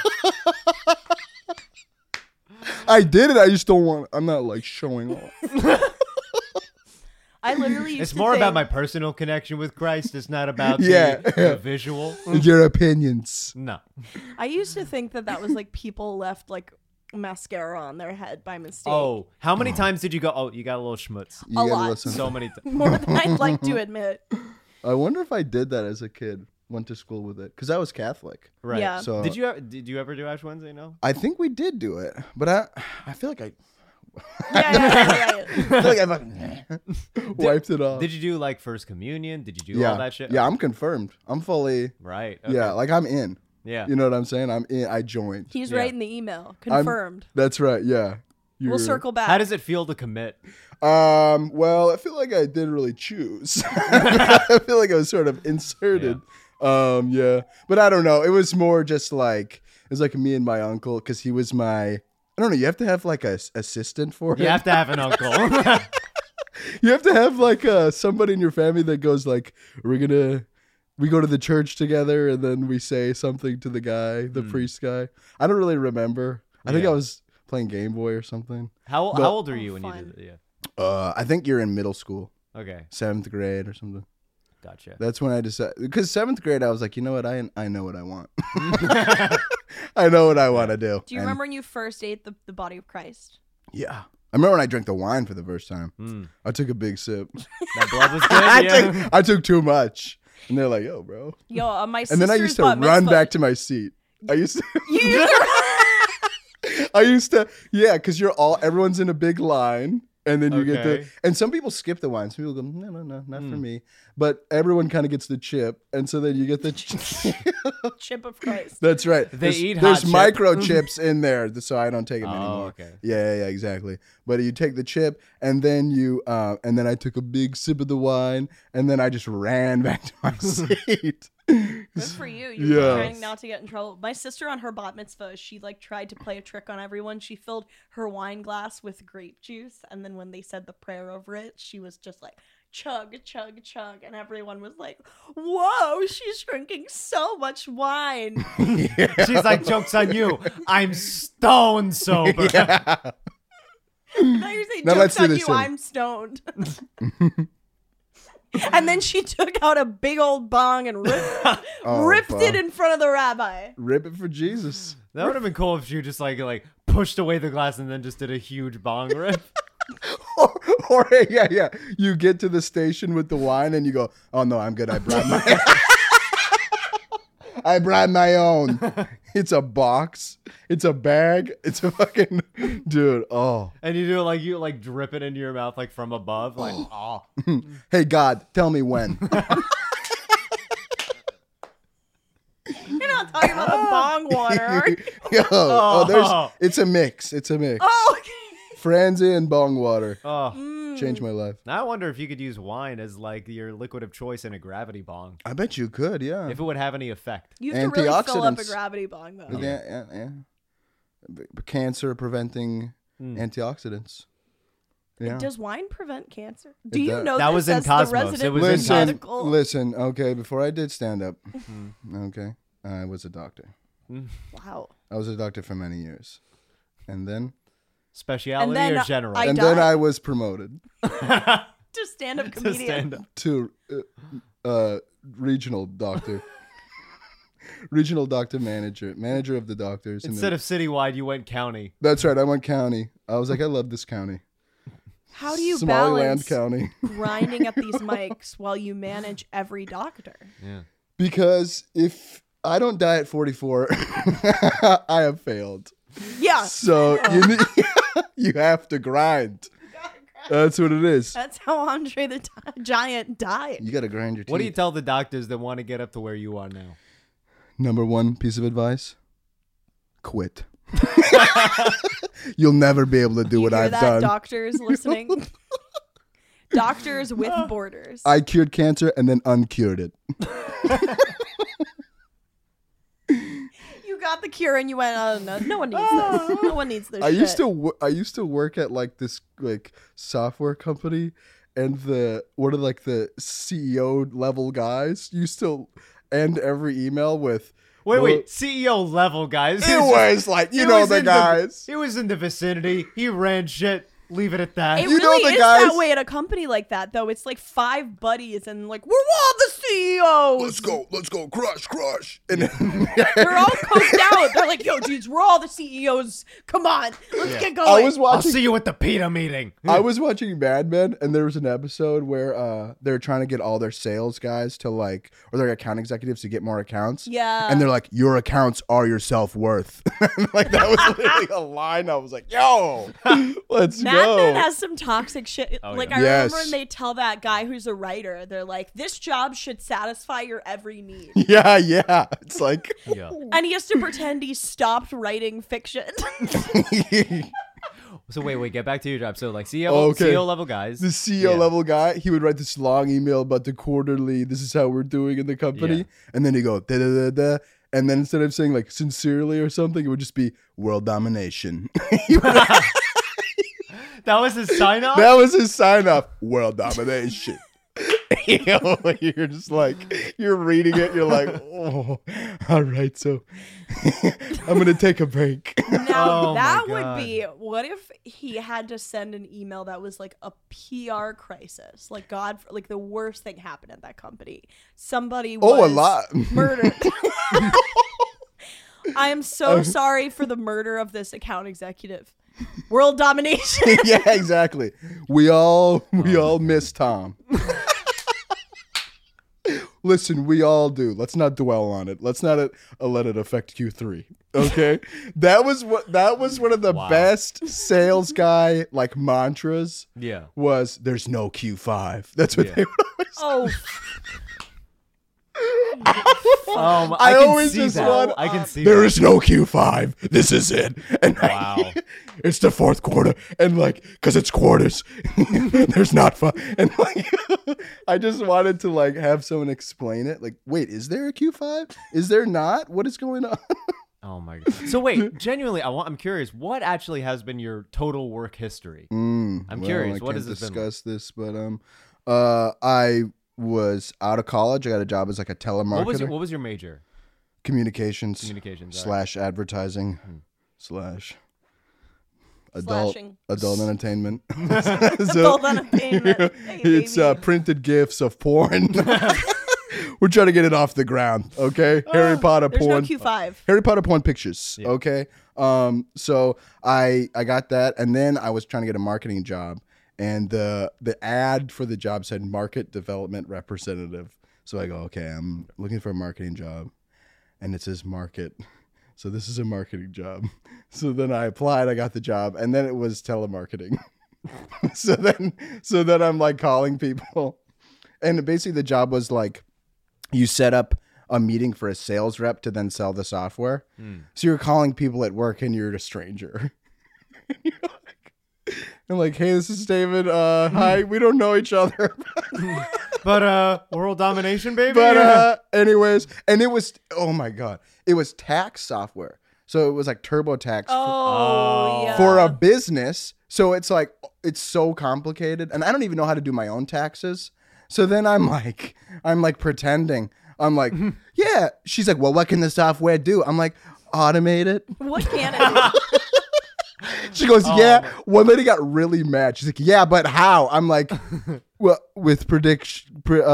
I did it. I just don't want. I'm not like showing off. I literally used it's to more about think- my personal connection with Christ. It's not about Yeah. the visual. Your opinions. No. I used to think that was like people left like mascara on their head by mistake. Oh, how many times did you go? Oh, you got a little schmutz. You A gotta lot. listen. So many times. More than I'd like to admit. I wonder if I did that as a kid. Went to school with it because I was Catholic. Right. Yeah. So Did you ever do Ash Wednesday? No. I think we did do it, but I feel like I Yeah. feel like I fucking wiped it off. Did you do like first communion? Did you do yeah, all that shit? yeah. I'm confirmed. I'm fully. Right. Okay. Yeah, like I'm in. Yeah. You know what I'm saying? I'm in. I joined. He's Yeah. right in the email. Confirmed. That's right. Yeah. We'll You're- circle back. How does it feel to commit? Well, I feel like I didn't really choose. I feel like I was sort of inserted. Yeah. But I don't know. It was more just like it was like me and my uncle because he was my. I don't know. You have to have like a assistant for You him. have to have an uncle. You have to have like somebody in your family that goes like, we go to the church together and then we say something to the guy, the priest guy. I don't really remember. I think Yeah. I was playing Game Boy or something. How old are you when you fun. did it? Yeah. I think you're in middle school, Okay. 7th grade or something. Gotcha. That's when I decided, because 7th grade I was like, you know what, I know what I want. I know what I want to do. Do you And- remember when you first ate the body of Christ? Yeah. I remember when I drank the wine for the first time. Mm. I took a big sip. That blood was good. Yeah. I took too much. And they're like, yo, bro. Yo, my And then I used to run back to my seat. I used to, You used to yeah, because everyone's in a big line. And then you get the, Okay. and some people skip the wine. Some people go, no, not for me. But everyone kind of gets the chip. And so then you get the chip of Christ. That's right. They there's, eat There's hot chip. microchips in there, so I don't take them Oh, anymore. okay. Yeah, exactly. But you take the chip, and then and then I took a big sip of the wine, and then I just ran back to my seat. Good for you. You're Yes. trying not to get in trouble. My sister on her bat mitzvah, she like tried to play a trick on everyone. She filled her wine glass with grape juice, and then when they said the prayer over it, she was just like chug, chug, chug, and everyone was like, "Whoa, she's drinking so much wine." She's like, joke's on you. I'm stone sober. Yeah. Now you're saying, Now let's "Joke's do on this you, one. I'm stoned." And then she took out a big old bong and ripped fuck. it in front of the rabbi. Rip it for Jesus. That would have been cool if you just like pushed away the glass and then just did a huge bong rip. Or yeah. You get to the station with the wine and you go, "Oh no, I'm good. I brought my own. It's a box. It's a bag. It's a fucking dude. Oh, And you do it like you like drip it into your mouth like from above. Like, oh. hey God, tell me when." You're not talking about the bong water, are you? It's a mix. It's a mix. Oh, okay. Franzi and bong water Oh. changed my life. Now I wonder if you could use wine as like your liquid of choice in a gravity bong. I bet you could. Yeah. If it would have any effect. You have to really fill up a Antioxidants. gravity bong, though. Yeah. Cancer preventing antioxidants. Yeah. Does wine prevent cancer? Do It you does. know That this was in as Cosmos. the resident It was in Listen, medical? listen. Okay, before I did stand up, okay, I was a doctor. Wow. I was a doctor for many years, and then Speciality And then or general? I then died. I was promoted To stand-up To comedian. stand up. to regional doctor, regional doctor manager of the doctors. and Instead then- of citywide, you went county. that's right. I went county. I was like, I love this county. How do you Somaliland balance County. grinding at these mics while you manage every doctor? Yeah. Because if I don't die at 44, I have failed. Yeah. So you have to grind. That's what it is. That's how Andre the Giant died. You got to grind your teeth. What do you tell the doctors that want to get up to where you are now? Number one piece of advice: quit. You'll never be able to do You what hear I've that, done. doctors listening? Doctors with borders. I cured cancer and then uncured it. You got the cure and you went, "Oh no, no one needs this. No one needs this." I used shit." to used to work at like this like software company, and one of like the CEO level guys used to end every email with, Wait, CEO level guys. It was like, you He know was the in guys. He was in the vicinity. He ran shit. Leave it at that. It You know really the is guys- that way at a company like that, though. It's like 5 buddies, and like we're all the CEOs. let's go, crush. And They're all coked out. They're like, "Yo, dudes, we're all the CEOs. Come on, let's get going." I was I'll watching. see you at the PETA meeting. I was watching Mad Men, and there was an episode where they're trying to get all their sales guys to like, or their account executives to get more accounts. Yeah. And they're like, "Your accounts are your self-worth." Like that was literally a line. I was like, "Yo, let's Mad go." Men has some toxic shit. Oh, like yeah. I Yes. remember when they tell that guy who's a writer, they're like, "This job should satisfy your every need," Yeah. It's like, Yeah. and he has to pretend he stopped writing fiction. So wait, get back to your job. So like CEO, Okay. CEO level guys. the CEO Yeah. level guy, he would write this long email about the quarterly. This is how we're doing in the company, Yeah. and then he go da da da da, and then instead of saying like sincerely or something, it would just be world domination. That was his sign off. That was his sign off. World domination. You know, you're just like, you're reading it. You're like, oh, all right. So I'm going to take a break. Now Oh, that my would God. be, what if he had to send an email that was like a PR crisis, like like the worst thing happened at that company. Somebody was Oh, a lot. murdered. I am so sorry for the murder of this account executive. World domination. Yeah, exactly. We all miss Tom. Listen, we all do. Let's not dwell on it. Let's not let it affect Q3. Okay? That was one of the Wow. best sales guy like mantras Yeah. was there's no Q5. That's what Yeah. they would always Oh, I can always see just that. want. I can see There that. is no Q5. This is it. And Wow. it's the fourth quarter, and like, cause it's quarters. There's not fun, and like, I just wanted to like have someone explain it. Like, wait, is there a Q5? Is there not? What is going on? Oh my god. So wait, genuinely, I'm curious. What actually has been your total work history? I'm curious. I What can't has this been? Like? discuss this, but I was out of college. I got a job as like a telemarketer. What was your major? Communications Communications. / advertising / adult Slashing. entertainment. Adult entertainment. Hey, It's baby. printed gifs of porn. We're trying to get it off the ground, okay? Harry Potter There's porn. no Q5. Harry Potter porn pictures, Yeah. okay? So I got that, and then I was trying to get a marketing job, and the ad for the job said market development representative. So I go, okay, I'm looking for a marketing job, and it says market. So this is a marketing job. So then I applied, I got the job, and then it was telemarketing. so then I'm like calling people, and basically the job was like, you set up a meeting for a sales rep to then sell the software. So you're calling people at work and you're a stranger. I'm like, hey, this is David. Hi, we don't know each other. But world domination, baby. But anyways, and it was, oh my God, it was tax software. So it was like TurboTax Oh, yeah. for a business. So it's like, it's so complicated. And I don't even know how to do my own taxes. So then I'm like pretending. I'm like, yeah. She's like, well, what can the software do? I'm like, automate it. What can it do? She goes, yeah. One lady got really mad. She's like, yeah, but how? I'm like, well, with predictions.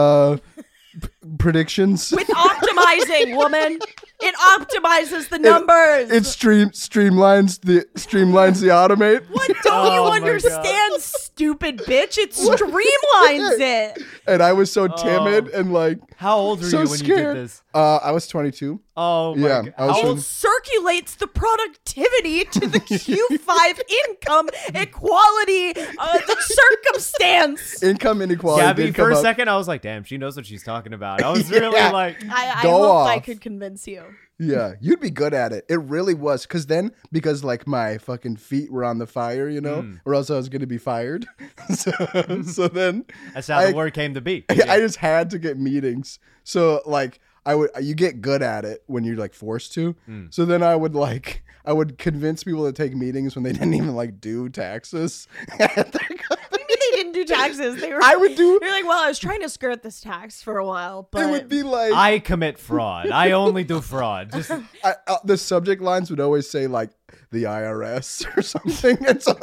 With optimizing, woman. It optimizes the numbers. It streamlines the automate. What don't Oh you my understand, stupid bitch? It streamlines it. And I was so timid and like How old were so you when scared. you did this? I was 22. Oh my Yeah, god. I was How from- old- It circulates the productivity to the Q5 income equality, the circumstance. Income inequality. Gabby, did for come a up. second, I was like, damn, she knows what she's talking about. I was really Yeah. like, I Go hoped I off. could convince you. Yeah, you'd be good at it. It really was. Because like my fucking feet were on the fire, you know, or else I was going to be fired. so then that's how the word came to be. I just had to get meetings. So like you get good at it when you're like forced to. So then I would convince people to take meetings when they didn't even like do taxes. They didn't do taxes. They were. I would do. You're like, well, I was trying to skirt this tax for a while, but It would be like I commit fraud. I only do fraud. Just the subject lines would always say like the IRS or something, and so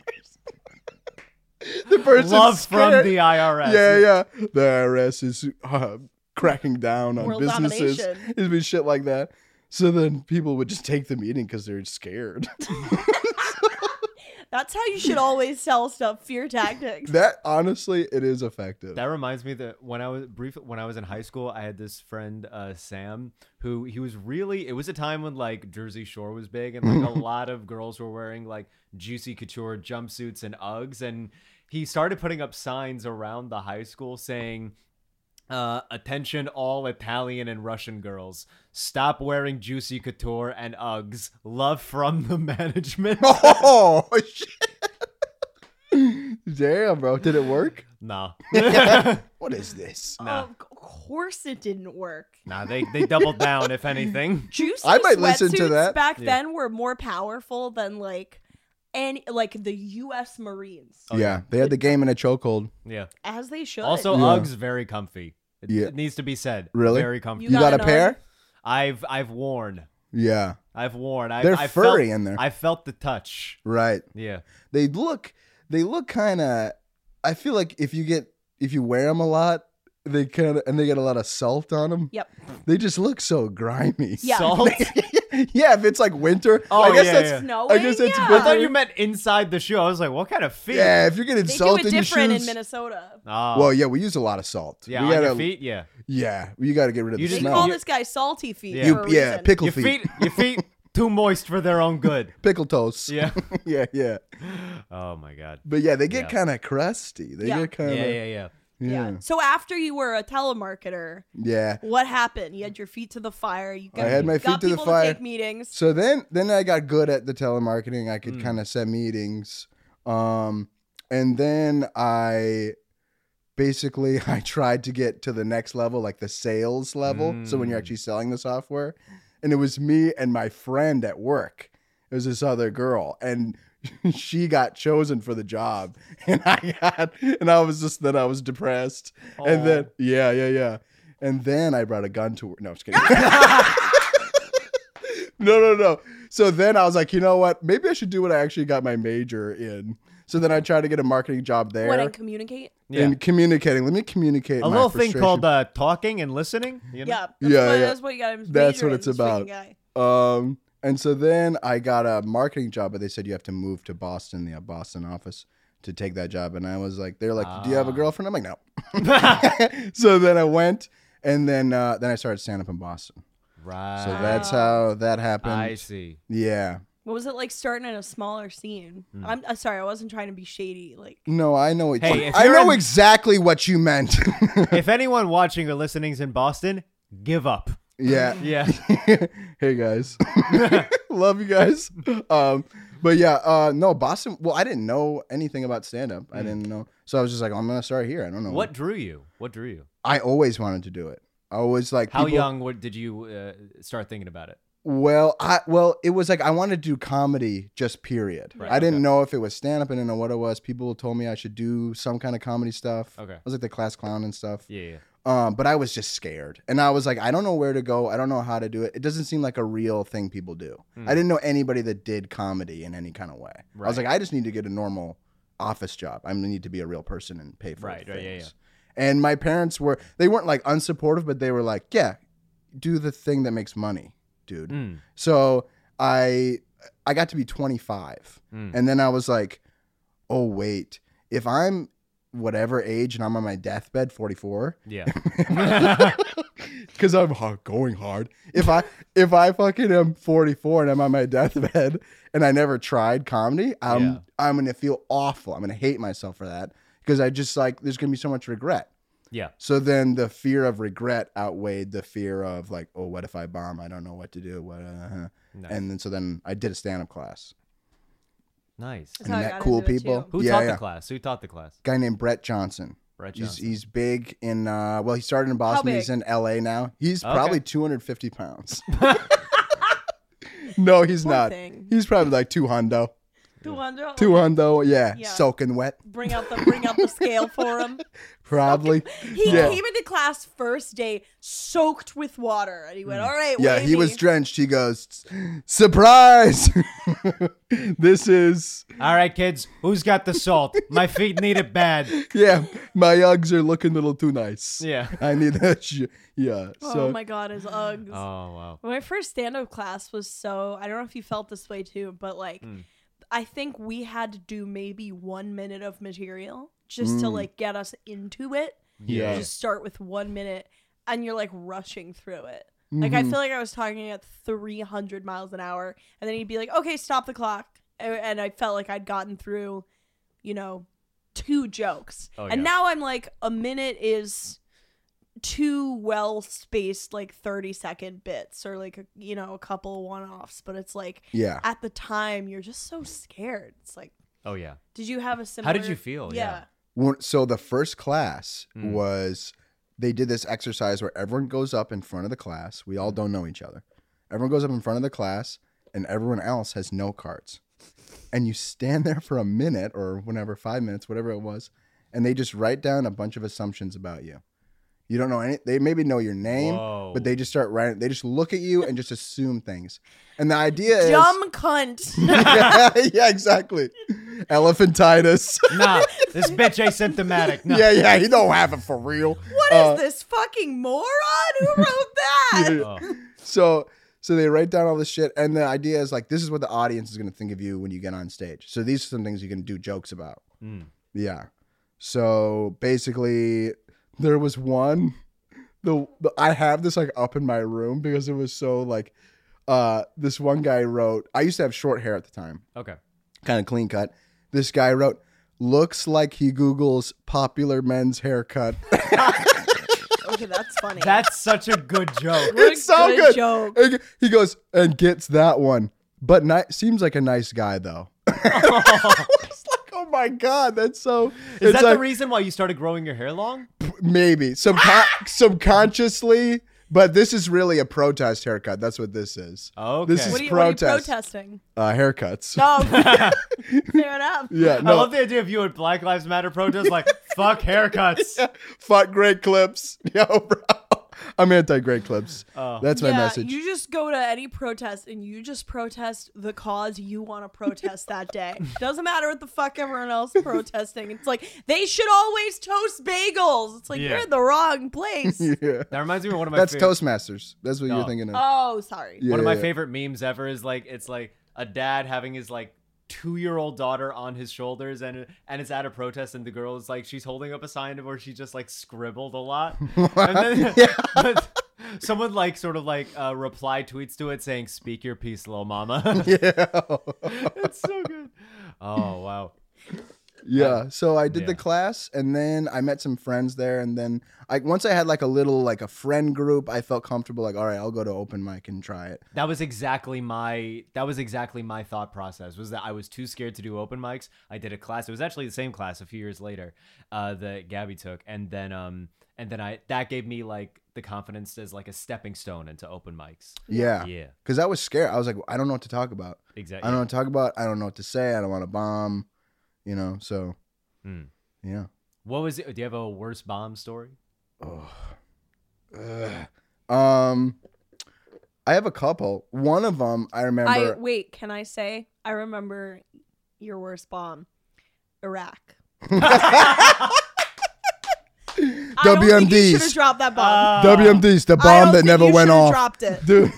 the person's love from scared. the IRS. Yeah. The IRS is cracking down on World businesses. domination. It'd be shit like that. So then people would just take the meeting because they're scared. that's how you should always sell stuff. Fear tactics. That honestly, it is effective. That reminds me that when I was in high school, I had this friend Sam who he was really. It was a time when like Jersey Shore was big and like a lot of girls were wearing like Juicy Couture jumpsuits and Uggs, and he started putting up signs around the high school saying, attention all Italian and Russian girls. Stop wearing Juicy Couture and Uggs. Love from the management. Oh shit! Damn, bro, did it work? Nah. What is this? Nah. Of course, it didn't work. Nah, they doubled down, if anything. Juicy I might listen to sweatsuits that. back Yeah. then were more powerful than like the U.S. Marines, Yeah, they had the game in a chokehold. Yeah. as they should. Also, Yeah. Uggs very comfy. Yeah. It needs to be said. Really? Very comfy. You got a an pair? Ugg? I've worn. Yeah, They're They're furry in there. I felt the touch. right. Yeah. They look kind of. I feel like if you wear them a lot, they get a lot of salt on them. Yep. They just look so grimy. Yeah. Salt? Yeah, if it's like winter, Oh, I guess yeah, that's. yeah. Snowing? I guess it's Yeah. I thought winter. you meant inside the shoe. I was like, what kind of feet? Yeah, if you're getting They salt do it in your different shoes. in Minnesota. Oh. Well, yeah, we use a lot of salt. yeah, we on gotta, your feet? Yeah. Yeah, you got to get rid of You the They just- smell. call this guy salty feet. Yeah. For a reason. Pickle Your feet too moist for their own good. pickle toast. Yeah. yeah. Oh my god. But yeah, they get Yeah. kind of crusty. They Yeah. get kind of. Yeah. Yeah. So after you were a telemarketer, Yeah. what happened? You had your feet to the fire. You got, I had my got feet to the people fire. to take meetings. So then I got good at the telemarketing. I could kind of set meetings. And then I tried to get to the next level, like the sales level. So when you're actually selling the software, and it was me and my friend at work. It was this other girl, and she got chosen for the job, and I was depressed. And then yeah. And then I brought a gun to her. No, I'm just kidding. No. So then I was like, you know what? Maybe I should do what I actually got my major in. So then I tried to get a marketing job there. What, and communicate? Yeah. And communicating. Let me communicate A my little thing frustration. called talking and listening. You know? Yeah. That's what you got. That's what it's about. And so then I got a marketing job, but they said you have to move to Boston, the Boston office, to take that job. And I was like, they're like, do you have a girlfriend? I'm like, no. So then I went, and then I started stand up in Boston. Right. So that's how that happened. I see. Yeah. What was it like starting in a smaller scene? I'm sorry, I wasn't trying to be shady. Like, No, I know. Hey, if I you're know in- exactly what you meant. If anyone watching or listening's in Boston, give up. Yeah. Yeah. Hey guys, love you guys. But yeah, no, Boston. Well, I didn't know anything about stand up. I didn't know, so I was just like, I'm gonna start here. I don't know. What drew you? I always wanted to do it. I always like. How people- young did you start thinking about it? Well, it was like I wanted to do comedy, just period. Right, I didn't okay. know if it was stand up. I didn't know what it was. People told me I should do some kind of comedy stuff. Okay. I was like the class clown and stuff. Yeah. But I was just scared. And I was like, I don't know where to go. I don't know how to do it. It doesn't seem like a real thing people do. I didn't know anybody that did comedy in any kind of way. I was Right. like, I just need to get a normal office job. I need to be a real person and pay for Right, things. yeah. And my parents they weren't like unsupportive, but they were like, yeah, do the thing that makes money, dude. So I got to be 25. And then I was like, oh, wait, if I'm whatever age and I'm on my deathbed, 44, Yeah. because I'm going hard. If I fucking am 44 and I'm on my deathbed and I never tried comedy, I'm gonna feel awful. I'm gonna hate myself for that because I just like there's gonna be so much regret. Yeah. So then the fear of regret outweighed the fear of like, oh, what if I bomb? I don't know what to do. Nice. And then I did a stand-up class. Nice. That's how I met got cool into it, people. too. Who Yeah, taught yeah. the class? Who taught the class? Guy named Brett Johnson. Brett Johnson. He's big in he started in Boston, but he's big? in LA now. He's Okay. probably 250 pounds. No, he's Poor not. thing. He's probably like 200. 200. 200, yeah. Yeah. Soaking wet. Bring out the scale for him. Probably. He Yeah. came into class first day soaked with water, and he went, "All right, Yeah, weigh he me." was drenched. He goes, surprise! This is, All right, kids. Who's got the salt? My feet need it bad. yeah, my Uggs are looking a little too nice. Yeah. I need that shit. Yeah. Oh So, my god, his Uggs. Oh wow. My first stand-up class was so, I don't know if you felt this way too, but like I think we had to do maybe 1 minute of material just to like get us into it. Yeah. Just start with 1 minute and you're like rushing through it. Like I feel like I was talking at 300 miles an hour and then he'd be like, "Okay, stop the clock." And I felt like I'd gotten through, 2 jokes. Oh, And yeah. now I'm like a minute is 2 well spaced like 30-second bits or like a couple one-offs, but it's like yeah. at the time you're just so scared. It's like, Oh yeah. did you have a similar? How did you feel? Yeah. So the first class was, they did this exercise where everyone goes up in front of the class. We all don't know each other. Everyone goes up in front of the class and everyone else has no cards. And you stand there for a minute or whenever, 5 minutes, whatever it was, and they just write down a bunch of assumptions about you. You don't know any. They maybe know your name, Whoa. but they just start writing. They just look at you and just assume things. And the idea is, Dumb cunt. yeah, exactly. Elephantitis. Nah, this bitch asymptomatic. No. Yeah, you don't have it for real. What is this fucking moron? Who wrote that? Oh. So they write down all this shit, and the idea is like, this is what the audience is going to think of you when you get on stage. So these are some things you can do jokes about. Yeah. So basically, there was one. I have this like up in my room because it was so like, this one guy wrote. I used to have short hair at the time, Okay. kind of clean cut. This guy wrote, looks like he Googles popular men's haircut. Okay, that's funny. That's such a good joke. What a It's so good. joke. And he goes and gets that one, but seems like a nice guy though. It's like, oh my god, that's so. Is it's that like, the reason why you started growing your hair long? maybe subconsciously? But this is really a protest haircut. That's what this is. Okay. This is What are you protest. protesting? Haircuts. No, fair enough. Yeah, I no. love the idea of you at Black Lives Matter protests, like, fuck haircuts. Fuck great clips. Yo, bro. I'm anti-great clips. That's my Yeah, message. you just go to any protest and you just protest the cause you want to protest that day. Doesn't matter what the fuck everyone else is protesting. It's like they should always toast bagels. It's like Yeah. you're in the wrong place. Yeah. That reminds me of one of my That's favorite. Toastmasters. That's what you're thinking of. Oh, sorry. Yeah, One of my yeah. favorite memes ever is like, it's like a dad having his like 2-year-old daughter on his shoulders, and it's at a protest, and the girl is like, she's holding up a sign where she just like scribbled a lot, and then but someone like sort of like reply tweets to it saying, "Speak your piece, little mama." Yeah. It's so good. Oh wow. Yeah. So I did Yeah. the class, and then I met some friends there, and then once I had like a little like a friend group, I felt comfortable. Like, all right, I'll go to open mic and try it. That was exactly my thought process, was that I was too scared to do open mics. I did a class. It was actually the same class a few years later that Gabby took, and then that gave me like the confidence as like a stepping stone into open mics. Yeah. Yeah. Because I was scared. I was like, I don't know what to talk about. Exactly. I don't know what to talk about. I don't know what to say. I don't want to bomb. You know. So. Hmm. Yeah. What was it? Do you have a worst bomb story? I have a couple. One of them I remember. Wait, can I say I remember your worst bomb? Iraq. I don't think you should have WMDs. dropped that bomb. WMDs, the I bomb don't that think never you went should have off. dropped it. Dude,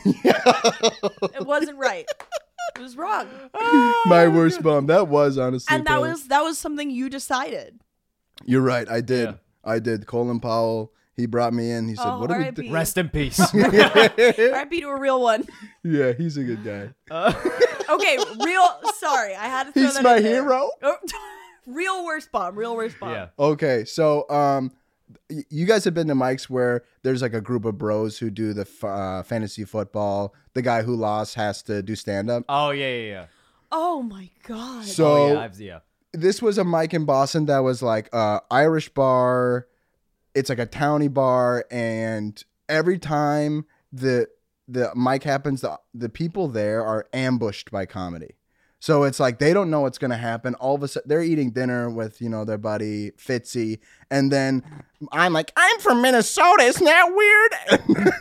It wasn't right. It was wrong. my worst bomb. That was honestly. And that was something you decided. You're right. I did. Yeah. I did. Colin Powell. He brought me in. He said, Oh, "What do we R.I.P. do?" Rest in peace. R.I.P. to a real one. Yeah, he's a good guy. Okay, sorry, I had to throw He's that my in there. hero. Oh, real worst bomb. Yeah. Okay, so you guys have been to mics where there's like a group of bros who do the fantasy football. The guy who lost has to do stand up. Oh yeah. Oh my god. So Oh yeah. this was a mic in Boston that was like Irish bar. It's like a towny bar, and every time the mic happens, the people there are ambushed by comedy. So it's like they don't know what's gonna happen. All of a sudden, they're eating dinner with their buddy Fitzy, and then I'm like, "I'm from Minnesota. Isn't that weird?"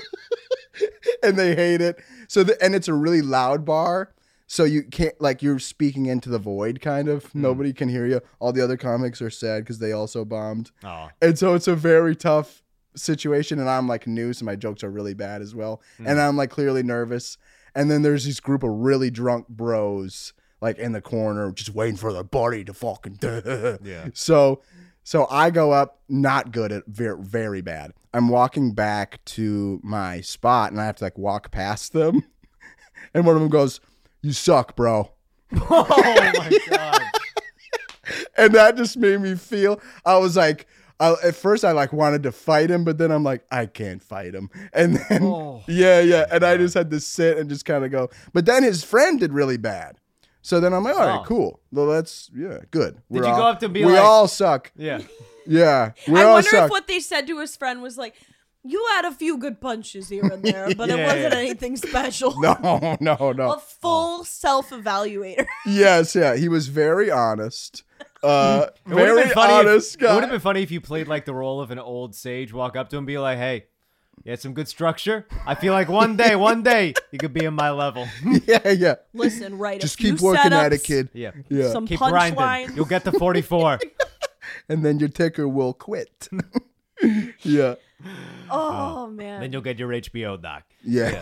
And they hate it. So and it's a really loud bar. So you can't, like, you're speaking into the void, kind of. Nobody can hear you. All the other comics are sad because they also bombed. Oh. And so it's a very tough situation. And I'm like new, so my jokes are really bad as well. And I'm like clearly nervous. And then there's this group of really drunk bros like in the corner, just waiting for the buddy to fucking. Yeah. So I go up, not good at very, very bad. I'm walking back to my spot, and I have to like walk past them. And one of them goes, "You suck, bro." Oh my god. And that just made me feel, I was like, at first I like wanted to fight him, but then I'm like, I can't fight him. And then, Oh. yeah. And I just had to sit and just kind of go. But then his friend did really bad. So then I'm like, all right, Oh. cool. Well, that's, good. Did you go up to him and be we like- all suck. Yeah. Yeah. We I all wonder suck. if what they said to his friend was like, "You had a few good punches here and there, but it Yeah, wasn't yeah. anything special." No. A full self-evaluator. Yes, yeah. He was very honest. It would've Very been funny honest It would guy. have been funny if you played like the role of an old sage, walk up to him and be like, "Hey, you had some good structure. I feel like one day you could be in my level." Yeah. Listen, right. Just a few keep working at it, setups, kid. Yeah. Yeah. Some Keep grinding. punchlines. You'll get to 44. And then your ticker will quit. Yeah. Oh man. Then you'll get your HBO doc. Yeah.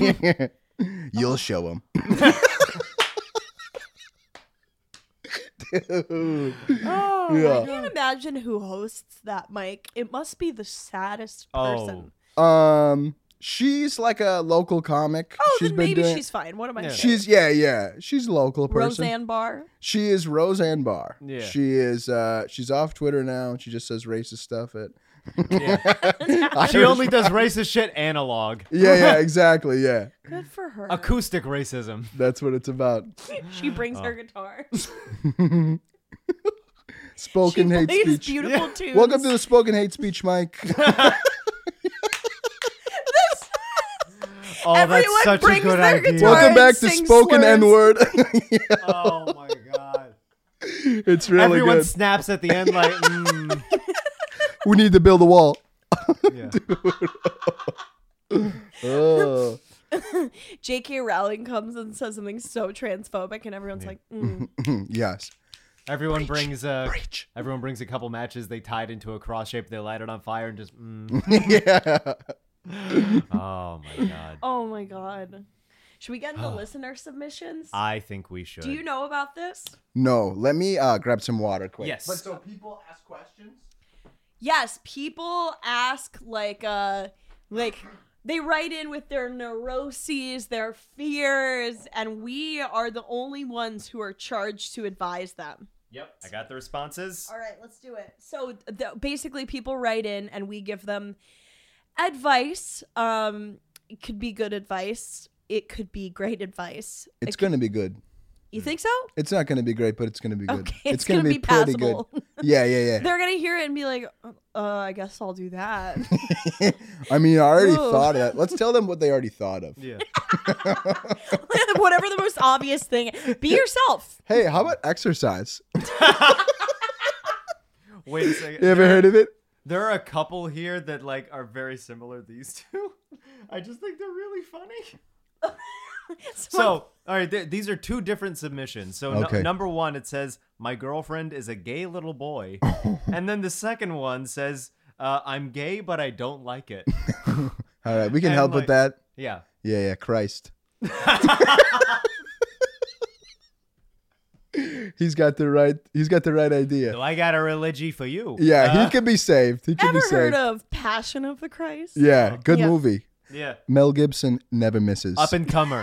You'll show him. Dude. I Yeah. can't imagine who hosts that mic. It must be the saddest Oh. person. She's like a local comic. Oh, she's then been maybe doing. she's fine. What am I Yeah. saying? She's a local person. Roseanne Barr. She is Roseanne Barr. Yeah. She is. She's off Twitter now. She just says racist stuff. Yeah. She only does racist shit analog. Yeah, exactly. Yeah, Good for her. Acoustic racism. that's what it's about. She brings her guitar. Spoken she hate plays speech. beautiful tunes. Welcome to the spoken hate speech, Mike. Oh, Everyone that's such a brings good their idea. guitar. Welcome back to sing spoken slurs. N-word. Oh my god. It's really Everyone good. snaps at the end like, We need to build a wall. yeah. Oh. J.K. Rowling comes and says something so transphobic, and everyone's like, Yes. Everyone brings Preach. everyone brings a couple matches. They tie it into a cross shape. They light it on fire and just. Yeah. Oh my god. oh my god. Should we get into listener submissions? I think we should. Do you know about this? No, let me grab some water quick. Yes. But so people ask questions? Yes, people ask like they write in with their neuroses, their fears, and we are the only ones who are charged to advise them. Yep. I got the responses. All right, let's do it. So basically people write in and we give them advice. It could be good advice. It could be great advice. It's going to be good. You think so? It's not going to be great, but it's going to be good. Okay, it's gonna gonna be pretty passable. good. Yeah. They're gonna hear it and be like, I guess I'll do that. I mean, I already Ooh. thought of that. Let's tell them what they already thought of. Yeah. Whatever the most obvious thing. Be yourself. Hey, how about exercise? Wait a second. You ever heard of it? There are a couple here that like are very similar. These two. I just think they're really funny. So, all right, these are two different submissions. So, Okay. number one, it says, "My girlfriend is a gay little boy," and then the second one says, "I'm gay, but I don't like it." All right, we can And, help with like- that. Yeah. Yeah, Christ. He's got the right idea. So I got a religion for you. Yeah, he could be saved. He could Ever be saved. heard of Passion of the Christ? Yeah, good Yeah. movie. Yeah. Mel Gibson never misses. Up and comer.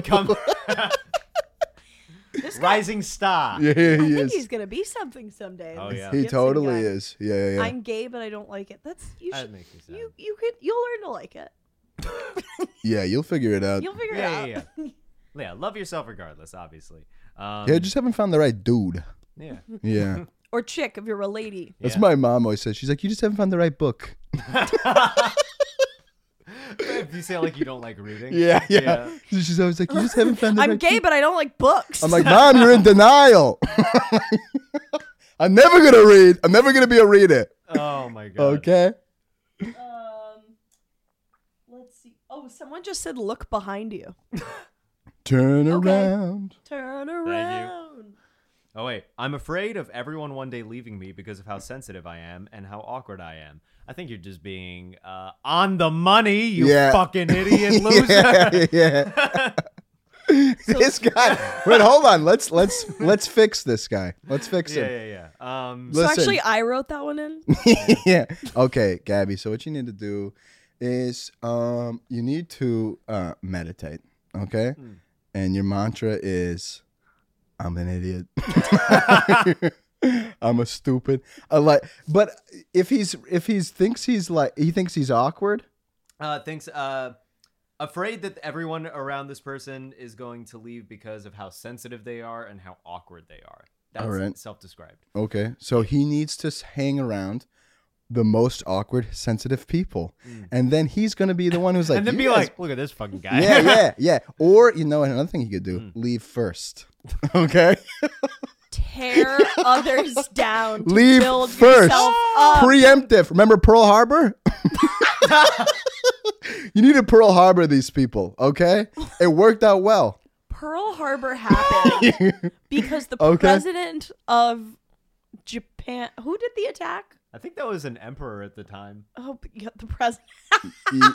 Rising star. Yeah, I he think is. he's gonna be something someday. Oh, this yeah. He Gibson totally guy. is. Yeah. I'm gay, but I don't like it. That's you That should. makes me sad. You'll learn to like it. Yeah, you'll figure it out. You'll figure Yeah, it out. Yeah, love yourself regardless, obviously. Yeah, just haven't found the right dude. Yeah. Yeah. Or chick if you're a lady. That's Yeah. my mom always says. She's like, you just haven't found the right book. If you say like you don't like reading. Yeah. Yeah. She's always like, you just haven't found the I'm right gay, book. but I don't like books. I'm like, Mom, you're in denial. I'm never gonna read. I'm never gonna be a reader. Oh my god. Okay. Let's see. Oh, someone just said, "Look behind you." Turn Okay. around. Turn around. Oh wait, I'm afraid of everyone one day leaving me because of how sensitive I am and how awkward I am. I think you're just being on the money, you Yeah. fucking idiot loser. Yeah. This guy. Wait, hold on. Let's fix this guy. Let's fix him. Yeah. So Listen. actually, I wrote that one in. Yeah. Okay, Gabby. So what you need to do is you need to meditate. Okay. And your mantra is, I'm an idiot. I'm a stupid. But if he thinks he's awkward. Thinks afraid that everyone around this person is going to leave because of how sensitive they are and how awkward they are. That's All right. self-described. Okay. So he needs to hang around the most awkward, sensitive people, and then he's gonna be the one who's like, And then "You be guys like, look at this fucking guy. yeah. Or another thing he could do: leave first. Okay, Tear others down. To leave build first. yourself up. Preemptive. Remember Pearl Harbor? You need to Pearl Harbor these people. Okay, it worked out well. Pearl Harbor happened because the Okay. president of Japan. Who did the attack? I think that was an emperor at the time. Oh, yeah, the president. Yeah.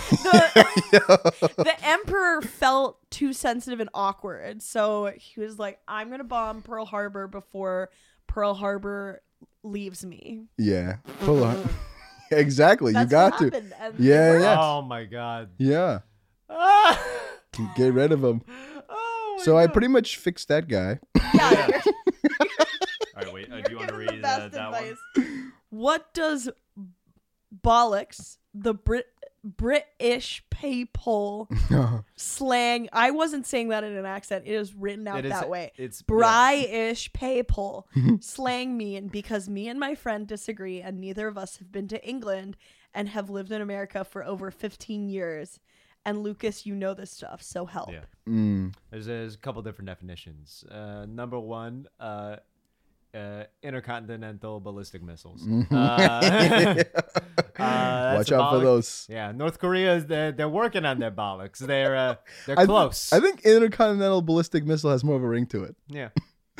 The emperor felt too sensitive and awkward, so he was like, "I'm gonna bomb Pearl Harbor before Pearl Harbor leaves me." Yeah. Pearl Harbor. Exactly. That's you got what to. happened, and Yeah, it worked. yeah. Oh my god. Yeah. Ah! Get rid of him. Oh my So I God. pretty much fixed that guy. Yeah, you're, All right, wait. you're Do you want to giving the read best that advice. one? What does bollocks, the British people slang? I wasn't saying that in an accent. It is written out It is- that way. It's British people slang mean because me and my friend disagree, and neither of us have been to England and have lived in America for over 15 years. And Lucas, you know this stuff, so help. Yeah. Mm. There's a couple different definitions. Number one, intercontinental ballistic missiles. Mm-hmm. That's Watch out for symbolic. those. Yeah, North Korea is they're working on their bollocks. They're I close. I think intercontinental ballistic missile has more of a ring to it. Yeah.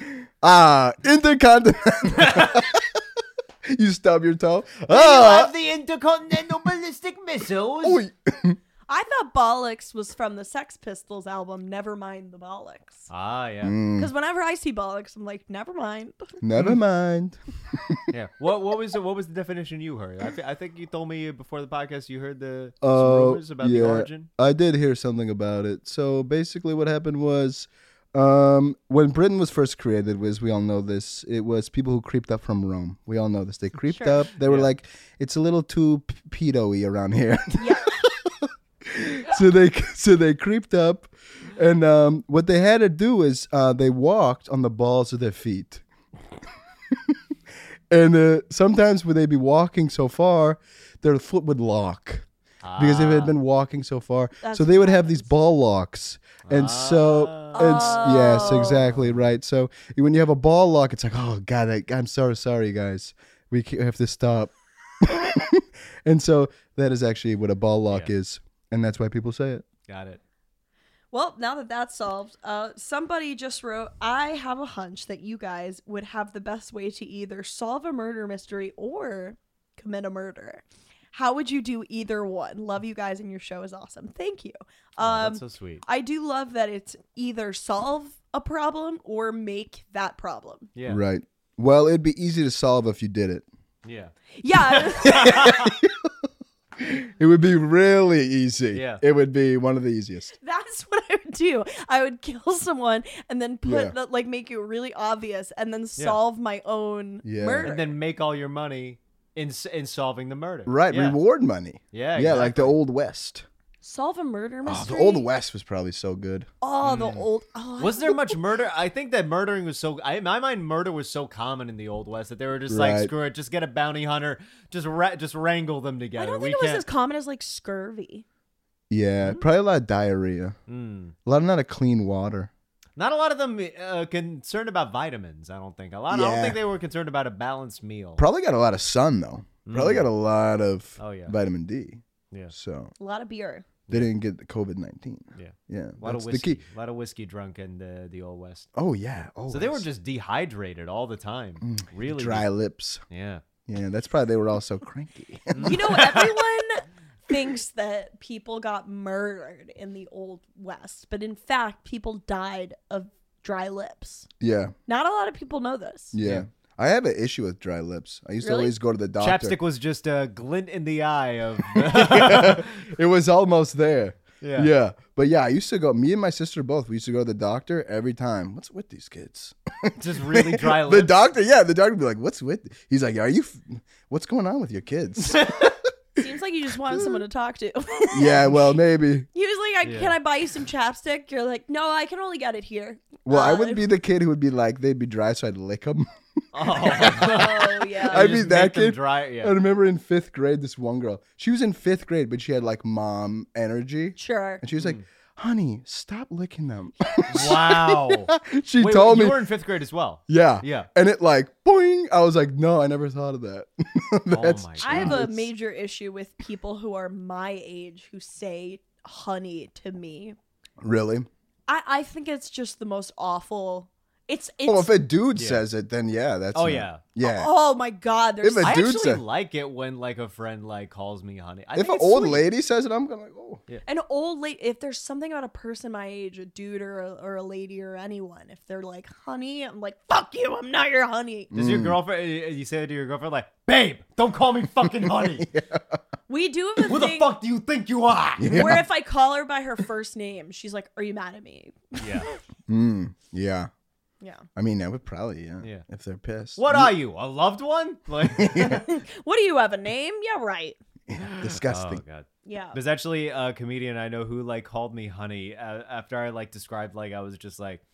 Intercontinental. You stub your toe. The intercontinental ballistic missiles. Oy. I thought Bollocks was from the Sex Pistols album, Never Mind the Bollocks. Ah, yeah, Mm, Because whenever I see Bollocks, I'm like, never mind. never mind. yeah. What was the definition you heard? I think you told me before the podcast you heard the some Oh, rumors about yeah. the origin. I did hear something about it. So basically, what happened was, when Britain was first created, was we all know this. It was people who creeped up from Rome. We all know this. They creeped Sure. up. They were Yeah. like, it's a little too pedo-y around here. Yeah. so they creeped up, and what they had to do is they walked on the balls of their feet. And sometimes when they'd be walking so far, their foot would lock. Because they had been walking so far, That's so they would what have these happens. ball locks, and so yes, exactly right. So when you have a ball lock, it's like, oh god, I'm so sorry, guys, we have to stop. And so that is actually what a ball lock Yeah. is, and that's why people say it. Got it. Well, now that that's solved, somebody just wrote, I have a hunch that you guys would have the best way to either solve a murder mystery or commit a murder. How would you do either one? Love you guys, and your show is awesome. Thank you. Oh, that's so sweet. I do love that it's either solve a problem or make that problem. Yeah. Right. Well, it'd be easy to solve if you did it. Yeah. Yeah. It would be really easy. Yeah. It would be one of the easiest. That's what I would do. I would kill someone and then put Yeah. like make it really obvious and then solve my own Yeah. murder. And then make all your money in solving the murder. Right. Yeah. Reward money. Yeah. Yeah, like the exactly. Old West. solve a murder Oh, mystery. the Old West was probably so good. Oh, the old. Oh, Was there much murder? I think that murdering was so. In my mind, murder was so common in the Old West that they were just like, Right. screw it, just get a bounty hunter, just wrangle them together. I don't We think it was can't. as common as like scurvy. Yeah, probably a lot of diarrhea. Mm. A lot of not a clean water. Not a lot of them concerned about vitamins. I don't think a lot. I Yeah. don't think they were concerned about a balanced meal. Probably got a lot of sun though. Probably got a lot of Oh, yeah. vitamin D. Yeah. So A lot of beer. they didn't get the COVID-19. Yeah. Yeah, A lot that's of the key. whiskey. A lot of whiskey drunk in the Old West. Oh yeah. Oh, So they were just dehydrated all the time. Really. dry lips. Yeah. Yeah, that's probably they were all so cranky. You know, everyone thinks that people got murdered in the Old West, but in fact, people died of dry lips. yeah, Not a lot of people know this. yeah. I have an issue with dry lips. I used to Really? always go to the doctor. Chapstick was just a glint in the eye of. It was almost there. Yeah. Yeah. But yeah, I used to go, me and my sister both, we used to go to the doctor every time. What's with these kids? just really dry The lips. doctor would be like, what's with, he's like, what's going on with your kids? Seems like you just wanted someone to talk to. Yeah, well, maybe. He was like, Yeah. "Can I buy you some chapstick?" You're like, "No, I can only get it here." Well, I would be the kid who would be like, they'd be dry, so I'd lick them. Oh, Oh yeah. I'd be just that make them kid. Dry, I yeah. remember in 5th grade, this one girl, she was in 5th grade, but she had like mom energy. Sure. And she was like, honey, stop licking them. Wow. She Wait, told you me. were in 5th grade as well. Yeah. Yeah. And it like, boing. I was like, no, I never thought of that. That's my I have a genius. major issue with people who are my age who say honey to me. Really? I think it's just the most awful It's Oh, if a dude Yeah. says it, then yeah, that's Oh, not- yeah. yeah. oh my god, there's If a I dude actually said- like it when like a friend like calls me honey. I If think an it's old sweet. lady says it, I'm gonna like, oh. an old lady. If there's something about a person my age, a dude or a lady or anyone, if they're like honey, I'm like fuck you, I'm not your honey. Does your girlfriend? You say it to your girlfriend like, babe, don't call me fucking honey. We do have a Who the thing fuck do you think you are? where if I call her by her first name, she's like, "Are you mad at me?" Yeah. Yeah. Yeah. I mean, I would probably, Yeah. if they're pissed. What are you, a loved one? Like, What do you have a name? Yeah, right. Disgusting. oh god. Yeah. There's actually a comedian I know who like called me honey after I like described like I was just like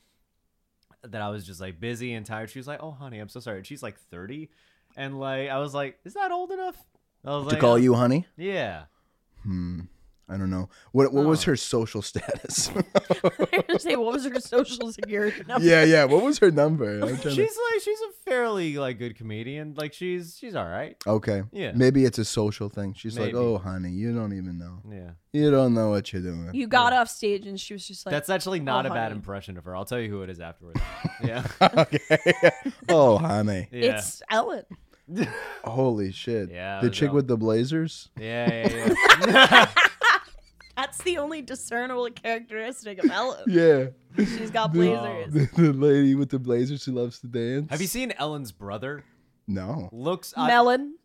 busy and tired. She was like, "Oh honey, I'm so sorry." And she's like 30, and like I was like, "Is that old enough?" I was To like, call you honey? Yeah. I don't know. What was Oh. her social status? Say, what was her social security number? yeah. What was her number? I'm trying to- She's a fairly like good comedian. Like she's all right. Okay. Yeah. Maybe it's a social thing. She's Maybe. like, oh, honey, you don't even know. Yeah. You don't know what you're doing. You got off stage and she was just like, That's actually not "Oh, a bad honey." impression of her. I'll tell you who it is afterwards. Yeah. Okay. Oh, honey. Yeah. It's Ellen. Holy shit. Yeah, The it was chick all- with the blazers? Yeah. That's the only discernible characteristic of Ellen. Yeah. She's got blazers. The lady with the blazers who loves to dance. Have you seen Ellen's brother? No. Looks Melon.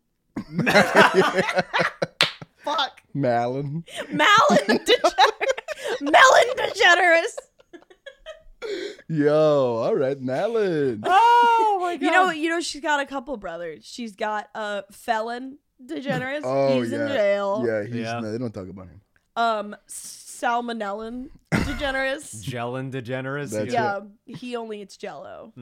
Fuck. Malin. Melon DeGeneres. Yo, all right, Malin. Oh my god. You know, she's got a couple brothers. She's got Felon DeGeneres. Oh, He's yeah. in jail. Yeah, Yeah. No, they don't talk about him. Salmonellin DeGeneres. Jellen DeGeneres. That's Yeah, he only eats Jello.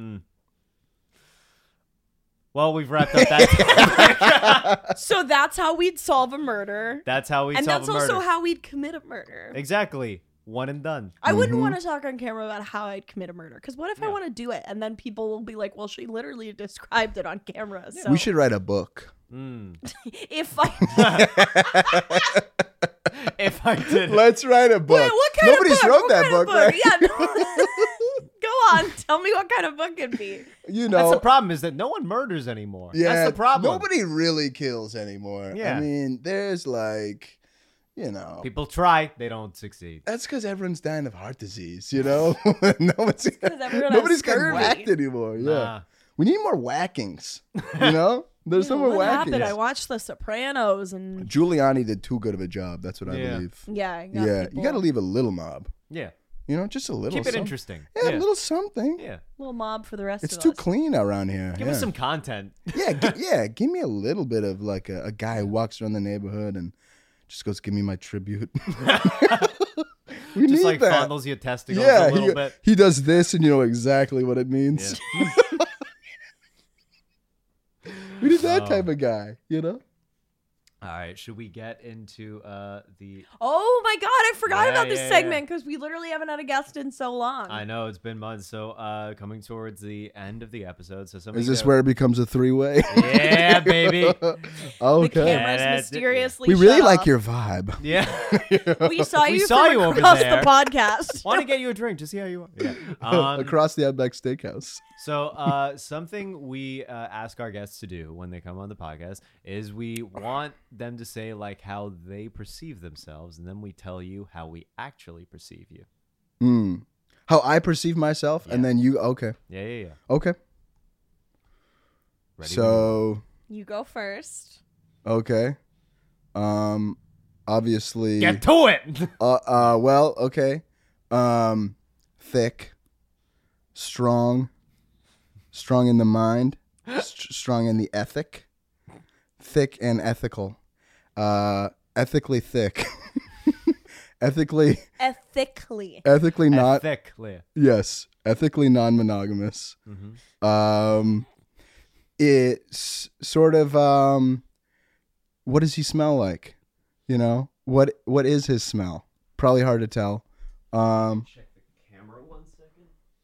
Well, we've wrapped up that. So that's how we'd solve a murder. That's how we And solve that's a murder. also how we'd commit a murder. Exactly. One and done. I wouldn't want to talk on camera about how I'd commit a murder. Because what if I Yeah. want to do it and then people will be like, well, she literally described it on camera. So We should write a book. if I. If I did. Let's write a book. Wait, what kind Nobody's of book? wrote What that kind of book, right? Yeah, no. Go on. Tell me what kind of book it'd be. You That's know. the problem is that no one murders anymore. Yeah, That's the problem. Nobody really kills anymore. Yeah. I mean, there's like, you know. People try, they don't succeed. That's because everyone's dying of heart disease, you know? Nobody's everyone has nobody's getting scurvy. whacked anymore. Yeah. Nah. We need more whackings, you know? There's no more What happened? I whackings. watched The Sopranos and Giuliani did too good of a job. That's what I Yeah. believe. yeah, I got Yeah. people- You got to leave a little mob. Yeah. You know, just a little. Keep it something. interesting. Yeah, a little something. Yeah. little mob for the rest It's of too us. clean around here. Give yeah. us some content. Yeah, give me a little bit of like a guy who walks around the neighborhood and just goes, "Give me my tribute." We Just need like that. fondles your testicles Yeah, a little bit. he does this, and you know exactly what it means. Yeah. We need that Oh. type of guy, you know. All right, should we get into the Oh my god, I forgot Yeah, about this yeah, segment because we literally haven't had a guest in so long. I know it's been months, so coming towards the end of the episode, so some Is this where it becomes a three-way? Yeah, baby. The Okay. cameras Yeah, that's it, mysteriously We really shut like off. your vibe. Yeah. We saw We you saw from you over across there. the podcast. Want to get you a drink to see how you are. Yeah. Across the Outback Steakhouse. So something we ask our guests to do when they come on the podcast is we want them to say like how they perceive themselves, and then we tell you how we actually perceive you. How I perceive myself, and then you. Okay. Yeah. Okay. Ready? So. You go first. Okay. Obviously. get to it. Well, okay. Thick. Strong in the mind, strong in the ethic, thick and ethical, ethically thick, ethically not, Ethically. yes, ethically non-monogamous. It's sort of, what does he smell like? You know, what is his smell? Probably hard to tell. Check the camera 1 second.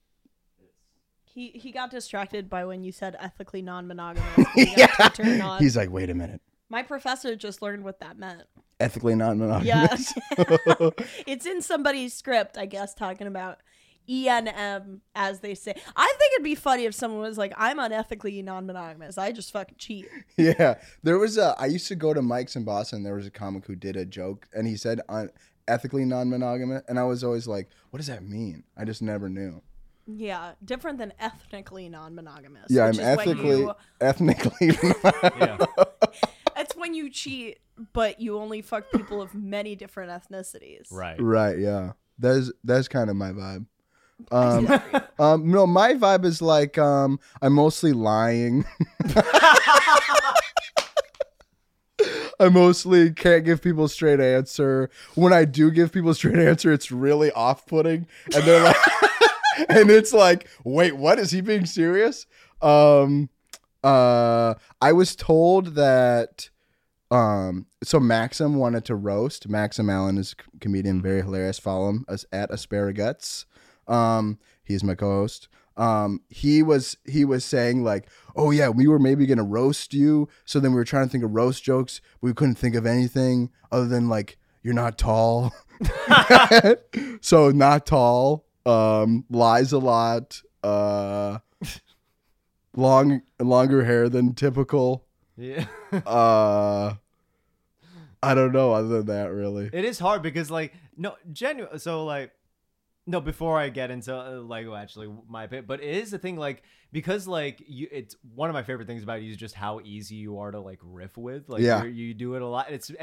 He got distracted by when you said ethically non-monogamous. He got turned on. He's like, wait a minute. My professor just learned what that meant. Ethically Yeah. non-monogamous. It's in somebody's script, I guess, talking about ENM, as they say. I think it'd be funny if someone was like, I'm unethically non-monogamous. I just fucking cheat. Yeah, there was I used to go to Mike's in Boston. There was a comic who did a joke, and he said ethically non-monogamous, and I was always like, what does that mean? I just never knew. Yeah, different than ethnically non-monogamous. Yeah, which I'm is when ethnically. Yeah. It's when you cheat, but you only fuck people of many different ethnicities. Right. Right. Yeah. That's kind of my vibe. No, my vibe is like I'm mostly lying. I mostly can't give people a straight answer. When I do give people a straight answer, it's really off-putting, and they're like, and it's like, wait, what? Is he being serious? I was told that. So Maxim wanted to roast. Maxim Allen is a comedian, very hilarious. Follow him at Asparaguts. He's my co-host. He was saying like, oh yeah, we were maybe gonna roast you. So then we were trying to think of roast jokes. But we couldn't think of anything other than like, you're not tall. So not tall. Lies a lot. Longer hair than typical. Yeah. I don't know other than that, really. It is hard because like no, before I get into actually my opinion, but it is the thing like because like it's one of my favorite things about you is just how easy you are to like riff with. Like Yeah. you do it a lot. It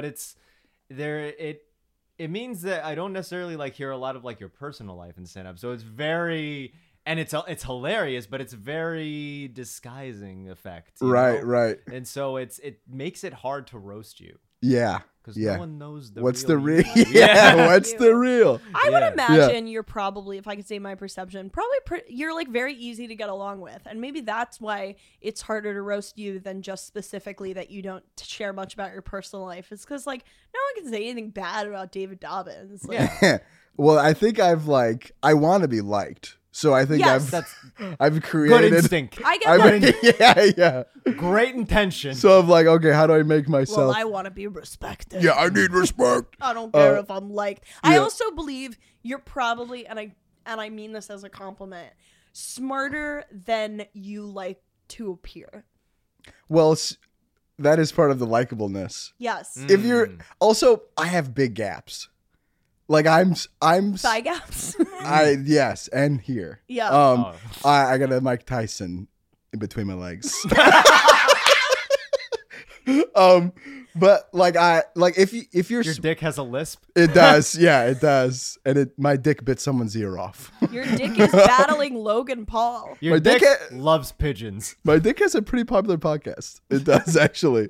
means that I don't necessarily like hear a lot of like your personal life in stand up. So it's very and it's hilarious, but it's very disguising effect. you Right, know? right. And so it makes it hard to roast you. Yeah. Because Yeah. no one knows What's the real? you. Yeah, what's You. the real? I would Yeah. imagine you're probably, if I could say my perception, probably you're like very easy to get along with, and maybe that's why it's harder to roast you than just specifically that you don't share much about your personal life. It's because like no one can say anything bad about David Dobbins. Like, Yeah. Well, I think I want to be liked. So I think Yes. I've Good created. instinct. I get that. Yeah. Great intention. So I'm like, okay, how do I make myself? Well, I want to be respected. Yeah, I need respect. I don't care if I'm liked. I yeah. also believe you're probably, and I mean this as a compliment, smarter than you like to appear. Well, that is part of the likableness. Yes. If you're also, I have big gaps. Like I'm Thigh gaps. yes, and here. Yeah. I got a Mike Tyson in between my legs. But like if you're Your dick has a lisp. it does, yeah, it does, and my dick bit someone's ear off. Your dick is battling Logan Paul. Your My dick dick loves pigeons. My dick has a pretty popular podcast. It does actually.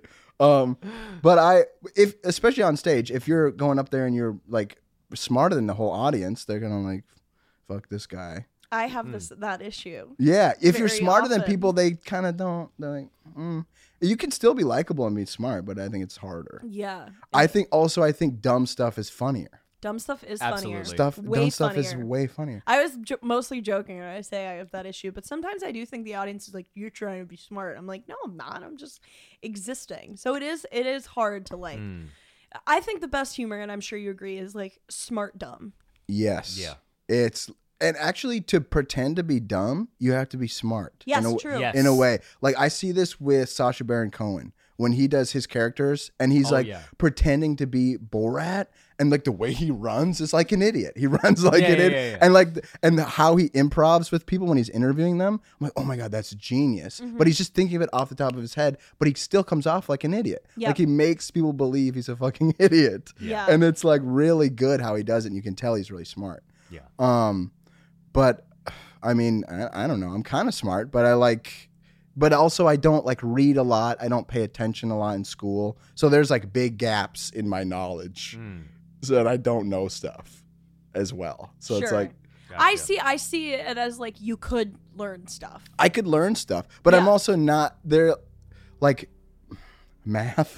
But if especially on stage, if you're going up there and you're like smarter than the whole audience, they're gonna like, fuck this guy. I have that issue. Yeah, if you're Very smarter than often. people, they kind of don't. They're like, You can still be likable and be smart, but I think it's harder. Yeah. I think dumb stuff is funnier. Dumb stuff is funnier. Absolutely. Way Dumb stuff is funnier. way funnier. I was mostly joking when I say I have that issue, but sometimes I do think the audience is like, "You're trying to be smart." I'm like, "No, I'm not. I'm just existing." So it is hard to like. I think the best humor, and I'm sure you agree, is like smart dumb. Yes. Yeah. And actually, to pretend to be dumb, you have to be smart. Yes, in a, true. Yes. In a way, like I see this with Sacha Baron Cohen when he does his characters, and he's pretending to be Borat, and like the way he runs is like an idiot. He runs like an idiot, yeah. and how he improvs with people when he's interviewing them. I'm like, oh my god, that's genius. But he's just thinking of it off the top of his head, but he still comes off like an idiot. Yep. Like he makes people believe he's a fucking idiot. Yeah. And it's like really good how he does it. And you can tell he's really smart. Yeah. But I mean, I don't know. I'm kind of smart, but also I don't like read a lot. I don't pay attention a lot in school. So there's like big gaps in my knowledge so that I don't know stuff as well. So it's Sure. like, Gotcha. I see it as like you could learn stuff. I could learn stuff, but I'm Yeah. also not there like math.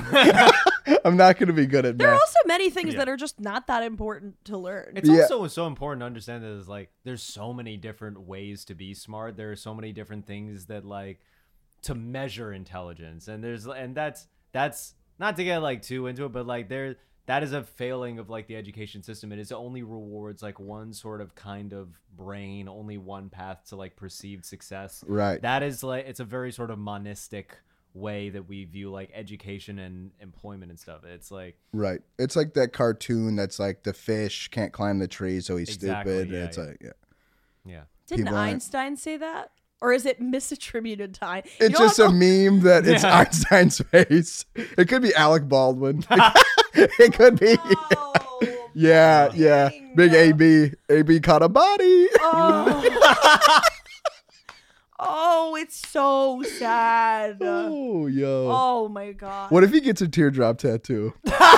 I'm not going to be good at There are math. also many things Yeah. that are just not that important to learn. It's Yeah. also so important to understand that there's so many different ways to be smart. There are so many different things that like to measure intelligence, and that's not to get like too into it, but like that is a failing of like the education system. It is only rewards like one sort of kind of brain, only one path to like perceived success. Right. That is like, it's a very sort of monistic way that we view like education and employment and stuff. It's like, Right. It's like that cartoon that's like the fish can't climb the tree, so he's Exactly, stupid. yeah, it's yeah. like, yeah. yeah. Didn't People aren't- Einstein say that? Or is it misattributed to Einstein? It's just a meme that it's Yeah. Einstein's face. It could be Alec Baldwin. It could be. Yeah, yeah. dang. Big AB caught a body. Oh. Oh, it's so sad. Oh, yo. Oh my god. What if he gets a teardrop tattoo?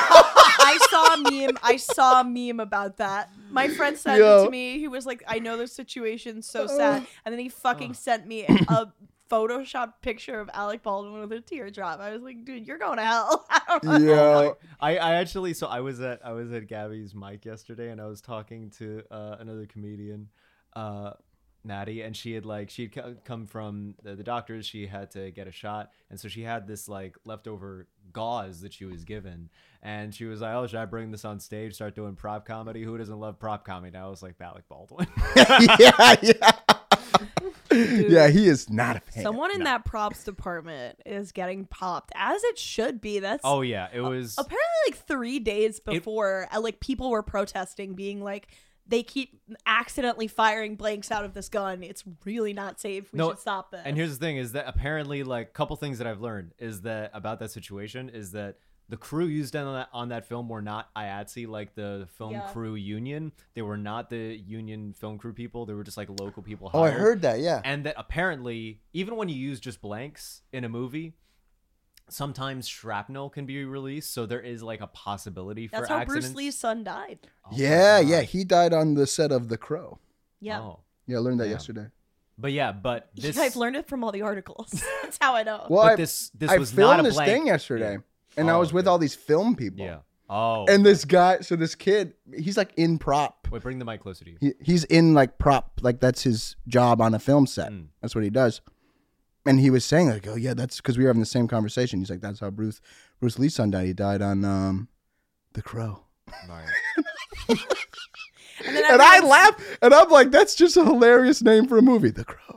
I saw a meme about that. My friend sent it Yo. to me. He was like, I know the situation's so sad. And then he fucking sent me a Photoshop picture of Alec Baldwin with a teardrop. I was like, dude, you're going to hell. I don't know. Yeah. I actually, so I was at Gabby's mic yesterday, and I was talking to another comedian, Natty, and she'd come from the doctors. She had to get a shot, and so she had this like leftover gauze that she was given, and she was like, "Oh, should I bring this on stage? Start doing prop comedy? Who doesn't love prop comedy?" And I was like, Alec Baldwin. Yeah. Yeah, he is not a fan. Someone in that props department is getting popped, as it should be. That's Oh yeah, it was. apparently like 3 days before, like people were protesting, being like, they keep accidentally firing blanks out of this gun. It's really not safe. We should stop this. And here's the thing: is that apparently, like, a couple things that I've learned is that about that situation is that the crew used on that film were not IATSE, like the film crew union. They were not the union film crew people. They were just like local people hired. Oh, I heard that. Yeah. And that apparently, even when you use just blanks in a movie, sometimes shrapnel can be released. So there is like a possibility for that's how accidents. Bruce Lee's son died. Oh my Yeah. God. Yeah. He died on the set of The Crow. Yeah. Oh. Yeah, I learned that Damn. yesterday. But this. I've learned it from all the articles. That's how I know. Well, But I this I was filmed not a this blank. thing yesterday, and I Oh, was with okay. all these film people. Yeah. Oh. And this guy, so this kid, he's like in prop. Wait, bring the mic closer to you. He's in like prop, like that's his job on a film set. Mm. That's what he does. And he was saying like, oh yeah, that's because we were having the same conversation. He's like, that's how Bruce Lee's son died. He died on The Crow. Right. And then And I everyone's- laugh, and I'm like, that's just a hilarious name for a movie, The Crow.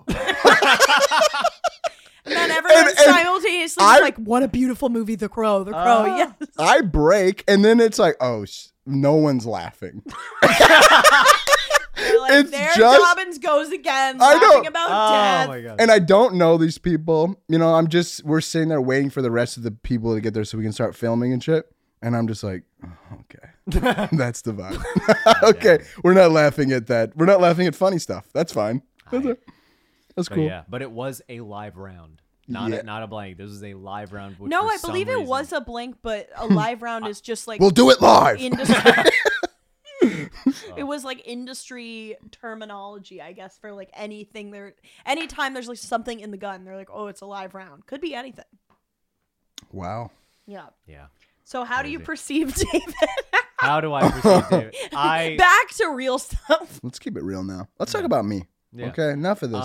And then everyone and simultaneously I- is like, what a beautiful movie, The Crow. The Crow, yes. I break, and then it's like, oh, no one's laughing. They're like, It's there just- Dobbins goes again, I know. laughing about Oh death. my god. And I don't know these people. You know, we're sitting there waiting for the rest of the people to get there so we can start filming and shit. And I'm just like, oh, okay. That's the vibe. Okay. We're not laughing at that. We're not laughing at funny stuff. That's fine. That's But cool. yeah, but it was a live round, not Yeah. not a blank. This was a live round. Which No, for I some believe it reason- was a blank, but a live round is just like We'll do it live. industry. It was like industry terminology, I guess, for like anything there. Anytime there's like something in the gun, they're like, "Oh, it's a live round." Could be anything. Wow. Yeah. Yeah. So how do you Crazy. perceive David? How do I perceive David? Back to real stuff. Let's keep it real now. Let's talk about me. Yeah. Okay. Enough of this.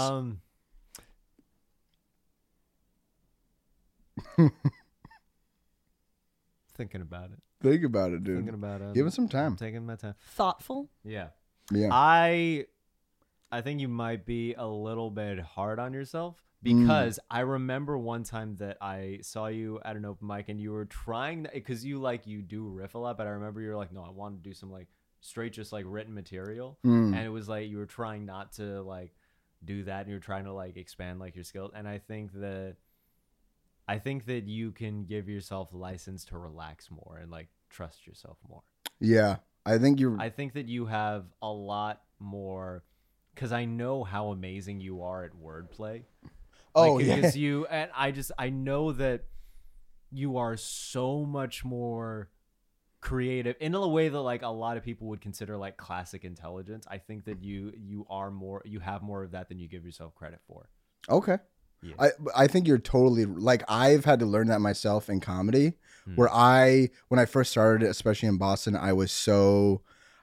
Thinking about it. Think about it, dude. Thinking about it. Give it some I'm time. taking my time. Thoughtful. Yeah. Yeah. I think you might be a little bit hard on yourself Mm. because I remember one time that I saw you at an open mic and you were trying because you do riff a lot, but I remember you were like, no, I want to do some like straight just like written material, Mm. and it was like you were trying not to like do that and you're trying to like expand like your skills, and I think that you can give yourself license to relax more and like trust yourself more. Yeah. I think you're. I think that you have a lot more because I know how amazing you are at wordplay. Oh, Like, yeah. because you and I know that you are so much more creative in a way that like a lot of people would consider like classic intelligence. I think that you have more of that than you give yourself credit for. Okay. Yeah. I think you're totally like I've had to learn that myself in comedy Hmm. where when I first started, especially in Boston, I was so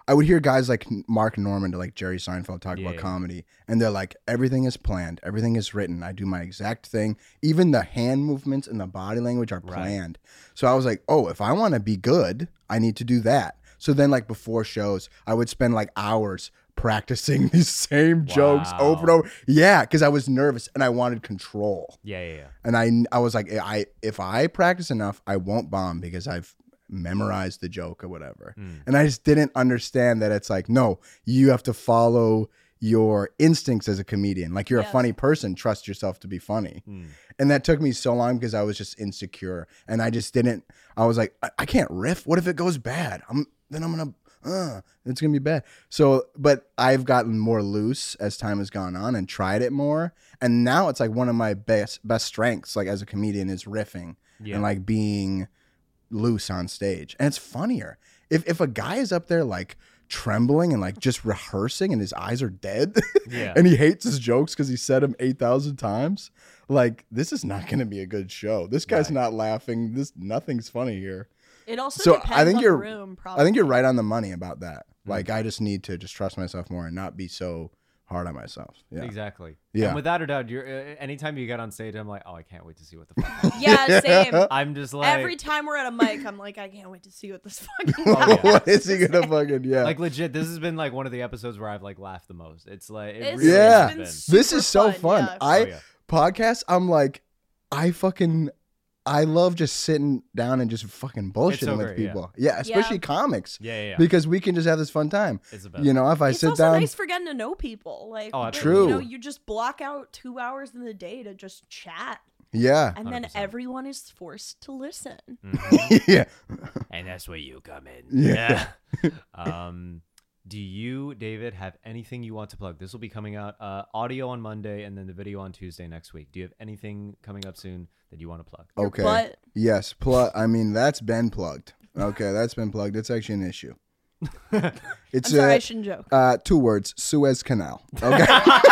I would hear guys like Mark Norman to like Jerry Seinfeld talk about Yeah. comedy, and they're like, everything is planned, everything is written. I do my exact thing. Even the hand movements and the body language are planned. So I was like, oh, if I want to be good, I need to do that. So then, like before shows, I would spend like hours practicing these same jokes over and over. Yeah, because I was nervous and I wanted control. Yeah. And I was like, if I practice enough, I won't bomb because I've memorized the joke or whatever. And I just didn't understand that it's like, no, you have to follow your instincts as a comedian. Like you're a funny person, trust yourself to be funny. And that took me so long because I was just insecure. And I just didn't, I was like, I can't riff. What if it goes bad? Then I'm going to, it's gonna be bad. So, but I've gotten more loose as time has gone on and tried it more, and now it's like one of my best strengths, like as a comedian, is riffing and like being loose on stage, and it's funnier if a guy is up there like trembling and like just rehearsing and his eyes are dead, and he hates his jokes because he said them 8,000 times. Like, this is not gonna be a good show. This guy's not laughing. Nothing's funny here. It also So depends I think on you're, the room, probably. I think you're right on the money about that. Like, I just need to just trust myself more and not be so hard on myself. Yeah, Exactly. Yeah. And without a doubt, you're anytime you get on stage, I'm like, oh, I can't wait to see what the fuck happens. Yeah, same. I'm just like, Every time we're at a mic, I'm like, I can't wait to see what this fucking Oh, yeah. What is he gonna fucking like legit, this has been like one of the episodes where I've like laughed the most. It's like, it It's- really Yeah. has been. This is so fun. yeah. I podcasts. I'm like, I love just sitting down and just fucking bullshitting so with great, people. Yeah, especially comics. Yeah. Because we can just have this fun time. It's the best. You know, if I It's sit also down, nice for getting to know people. Like, Oh, but, absolutely. You know, True. you just block out 2 hours in the day to just chat, yeah, and then 100%. everyone is forced to listen. yeah, And that's where you come in. Yeah. Do you, David, have anything you want to plug? This will be coming out audio on Monday and then the video on Tuesday next week. Do you have anything coming up soon that you want to plug? okay, butt. yes, I mean, that's been plugged. Okay, that's been plugged. It's actually an issue. It's I'm sorry, I shouldn't joke. 2 words: Suez Canal. Okay.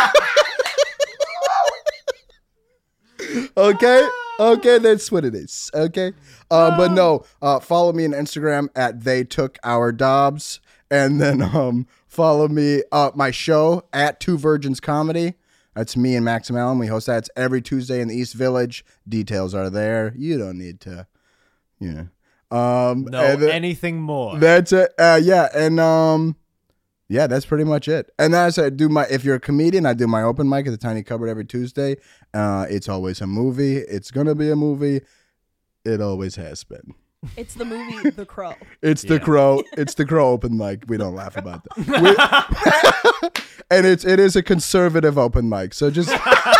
Okay, that's what it is. Okay, but no, follow me on Instagram at They Took Our Dobbs, and then follow me my show at Two Virgins Comedy. That's me and Maxim Allen. We host that. It's every Tuesday in the East Village. Details are there. You don't need to, No, and then- anything more. that's it. Yeah, and yeah, that's pretty much it. And as I do if you're a comedian, I do my open mic at the Tiny Cupboard every Tuesday. It's always a movie. It's gonna be a movie. It always has been. It's the movie The Crow. It's the Crow. It's the Crow open mic. We don't laugh about that. And it is a conservative open mic. So just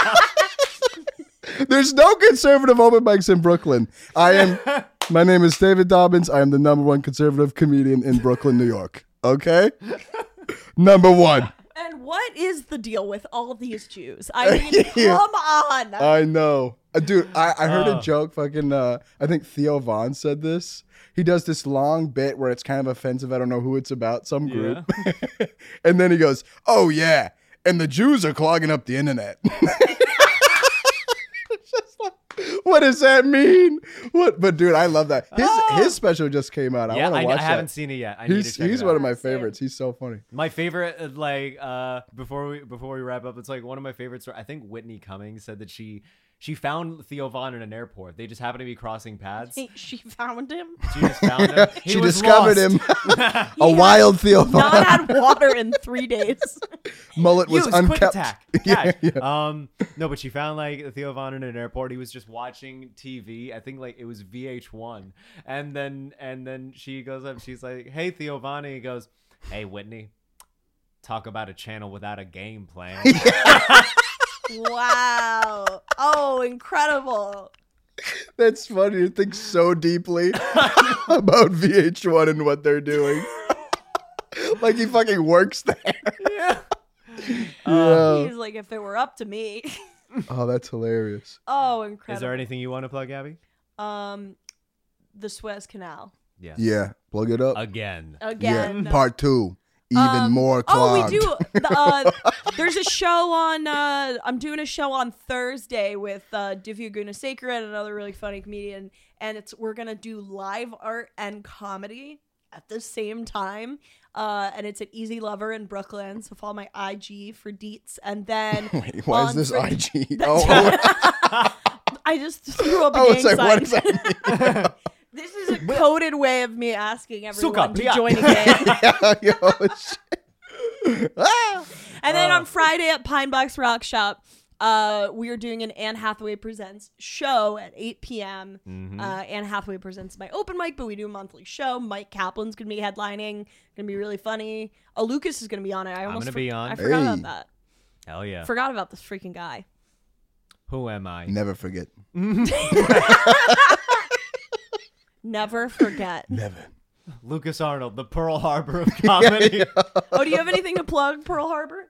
there's no conservative open mics in Brooklyn. My name is David Dobbins. I am the #1 conservative comedian in Brooklyn, New York. Okay? #1. And what is the deal with all these Jews? I mean, come on. I know. Dude, I heard a joke. Fucking, I think Theo Vaughn said this. He does this long bit where it's kind of offensive. I don't know who it's about, some group. And then he goes, oh, yeah. And the Jews are clogging up the internet. It's just like, what does that mean? What? But dude, I love that. His special just came out. I Yeah, want to watch I that. haven't seen it yet. I need to check He's it one out. of my Same. favorites. He's so funny. My favorite, before we wrap up, it's like one of my favorites. I think Whitney Cummings said that she found Theo Vaughn in an airport. They just happened to be crossing paths. She found him. She just found him. He She was discovered lost. him. A wild Theo Vaughn. Not had water in 3 days. Mullet was Use quick unkept. attack. Yeah, Catch. No, but she found like Theo Vaughn in an airport. He was just watching TV. I think like it was VH1, and then she goes up. She's like, "Hey, Theo Vaughn." And he goes, "Hey, Whitney, talk about a channel without a game plan." Wow. Oh, incredible. That's funny to think so deeply about VH1 and what they're doing. Like he fucking works there. Yeah. Yeah. He's like, if it were up to me. Oh, that's hilarious. Oh, incredible. Is there anything you want to plug, Abby? The Suez Canal. Yes. Yeah, plug it up. Again. Again. Yeah, part 2. Even more clogged. Oh, we do. There's a show on. I'm doing a show on Thursday with Divya Gunasekaran, another really funny comedian, and we're gonna do live art and comedy at the same time. And it's at Easy Lover in Brooklyn. So follow my IG for deets. And then Wait, why is on this Friday- IG? Oh, I just threw up a oh, gang it's like, what sign. does that mean? This is a coded way of me asking everyone Suka, to pia. join a gang. Yo, shit. Ah! And then on Friday at Pine Box Rock Shop, we are doing an Anne Hathaway Presents show at 8 p.m. Anne Hathaway presents my open mic, but we do a monthly show. Mike Kaplan's going to be headlining. Going to be really funny. Lucas is going to be on it. gonna be on. I forgot Hey. about that. Hell yeah. Forgot about this freaking guy. Who am I? Never forget. Never forget. Never. Lucas Arnold, the Pearl Harbor of comedy. Oh, do you have anything to plug, Pearl Harbor?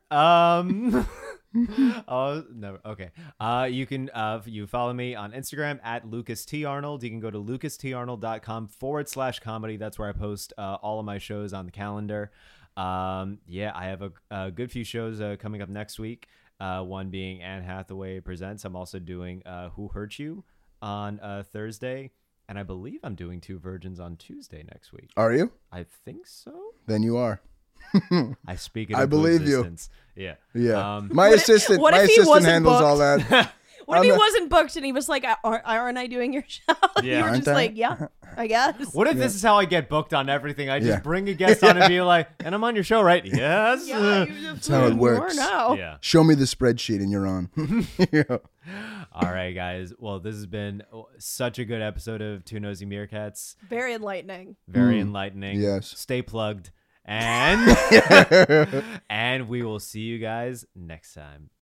Oh no. Okay. You can you follow me on Instagram at Lucas T Arnold. You can go to lucastrnold.com/comedy. That's where I post all of my shows on the calendar. Yeah, I have a good few shows coming up next week. One being Anne Hathaway Presents. I'm also doing Who Hurt You on Thursday, and I believe I'm doing Two Virgins on Tuesday next week. Are you? I think so. Then you are. I speak it. I into believe you. existence. Yeah. Yeah. My What if- assistant. what My if he assistant wasn't handles all booked? that. What if he I'm a- wasn't booked and he was like, aren't I doing your show? Yeah. You were Aren't just I? like, yeah, I guess. What if this is how I get booked on everything? I just Yeah. bring a guest on and be like, and I'm on your show, right? Yes. Yeah, that's how it works. Now. Yeah. Show me the spreadsheet and you're on. Yeah. All right, guys. Well, this has been such a good episode of Two Nosy Meerkats. Very enlightening. Very enlightening. Yes. Stay plugged. And and we will see you guys next time.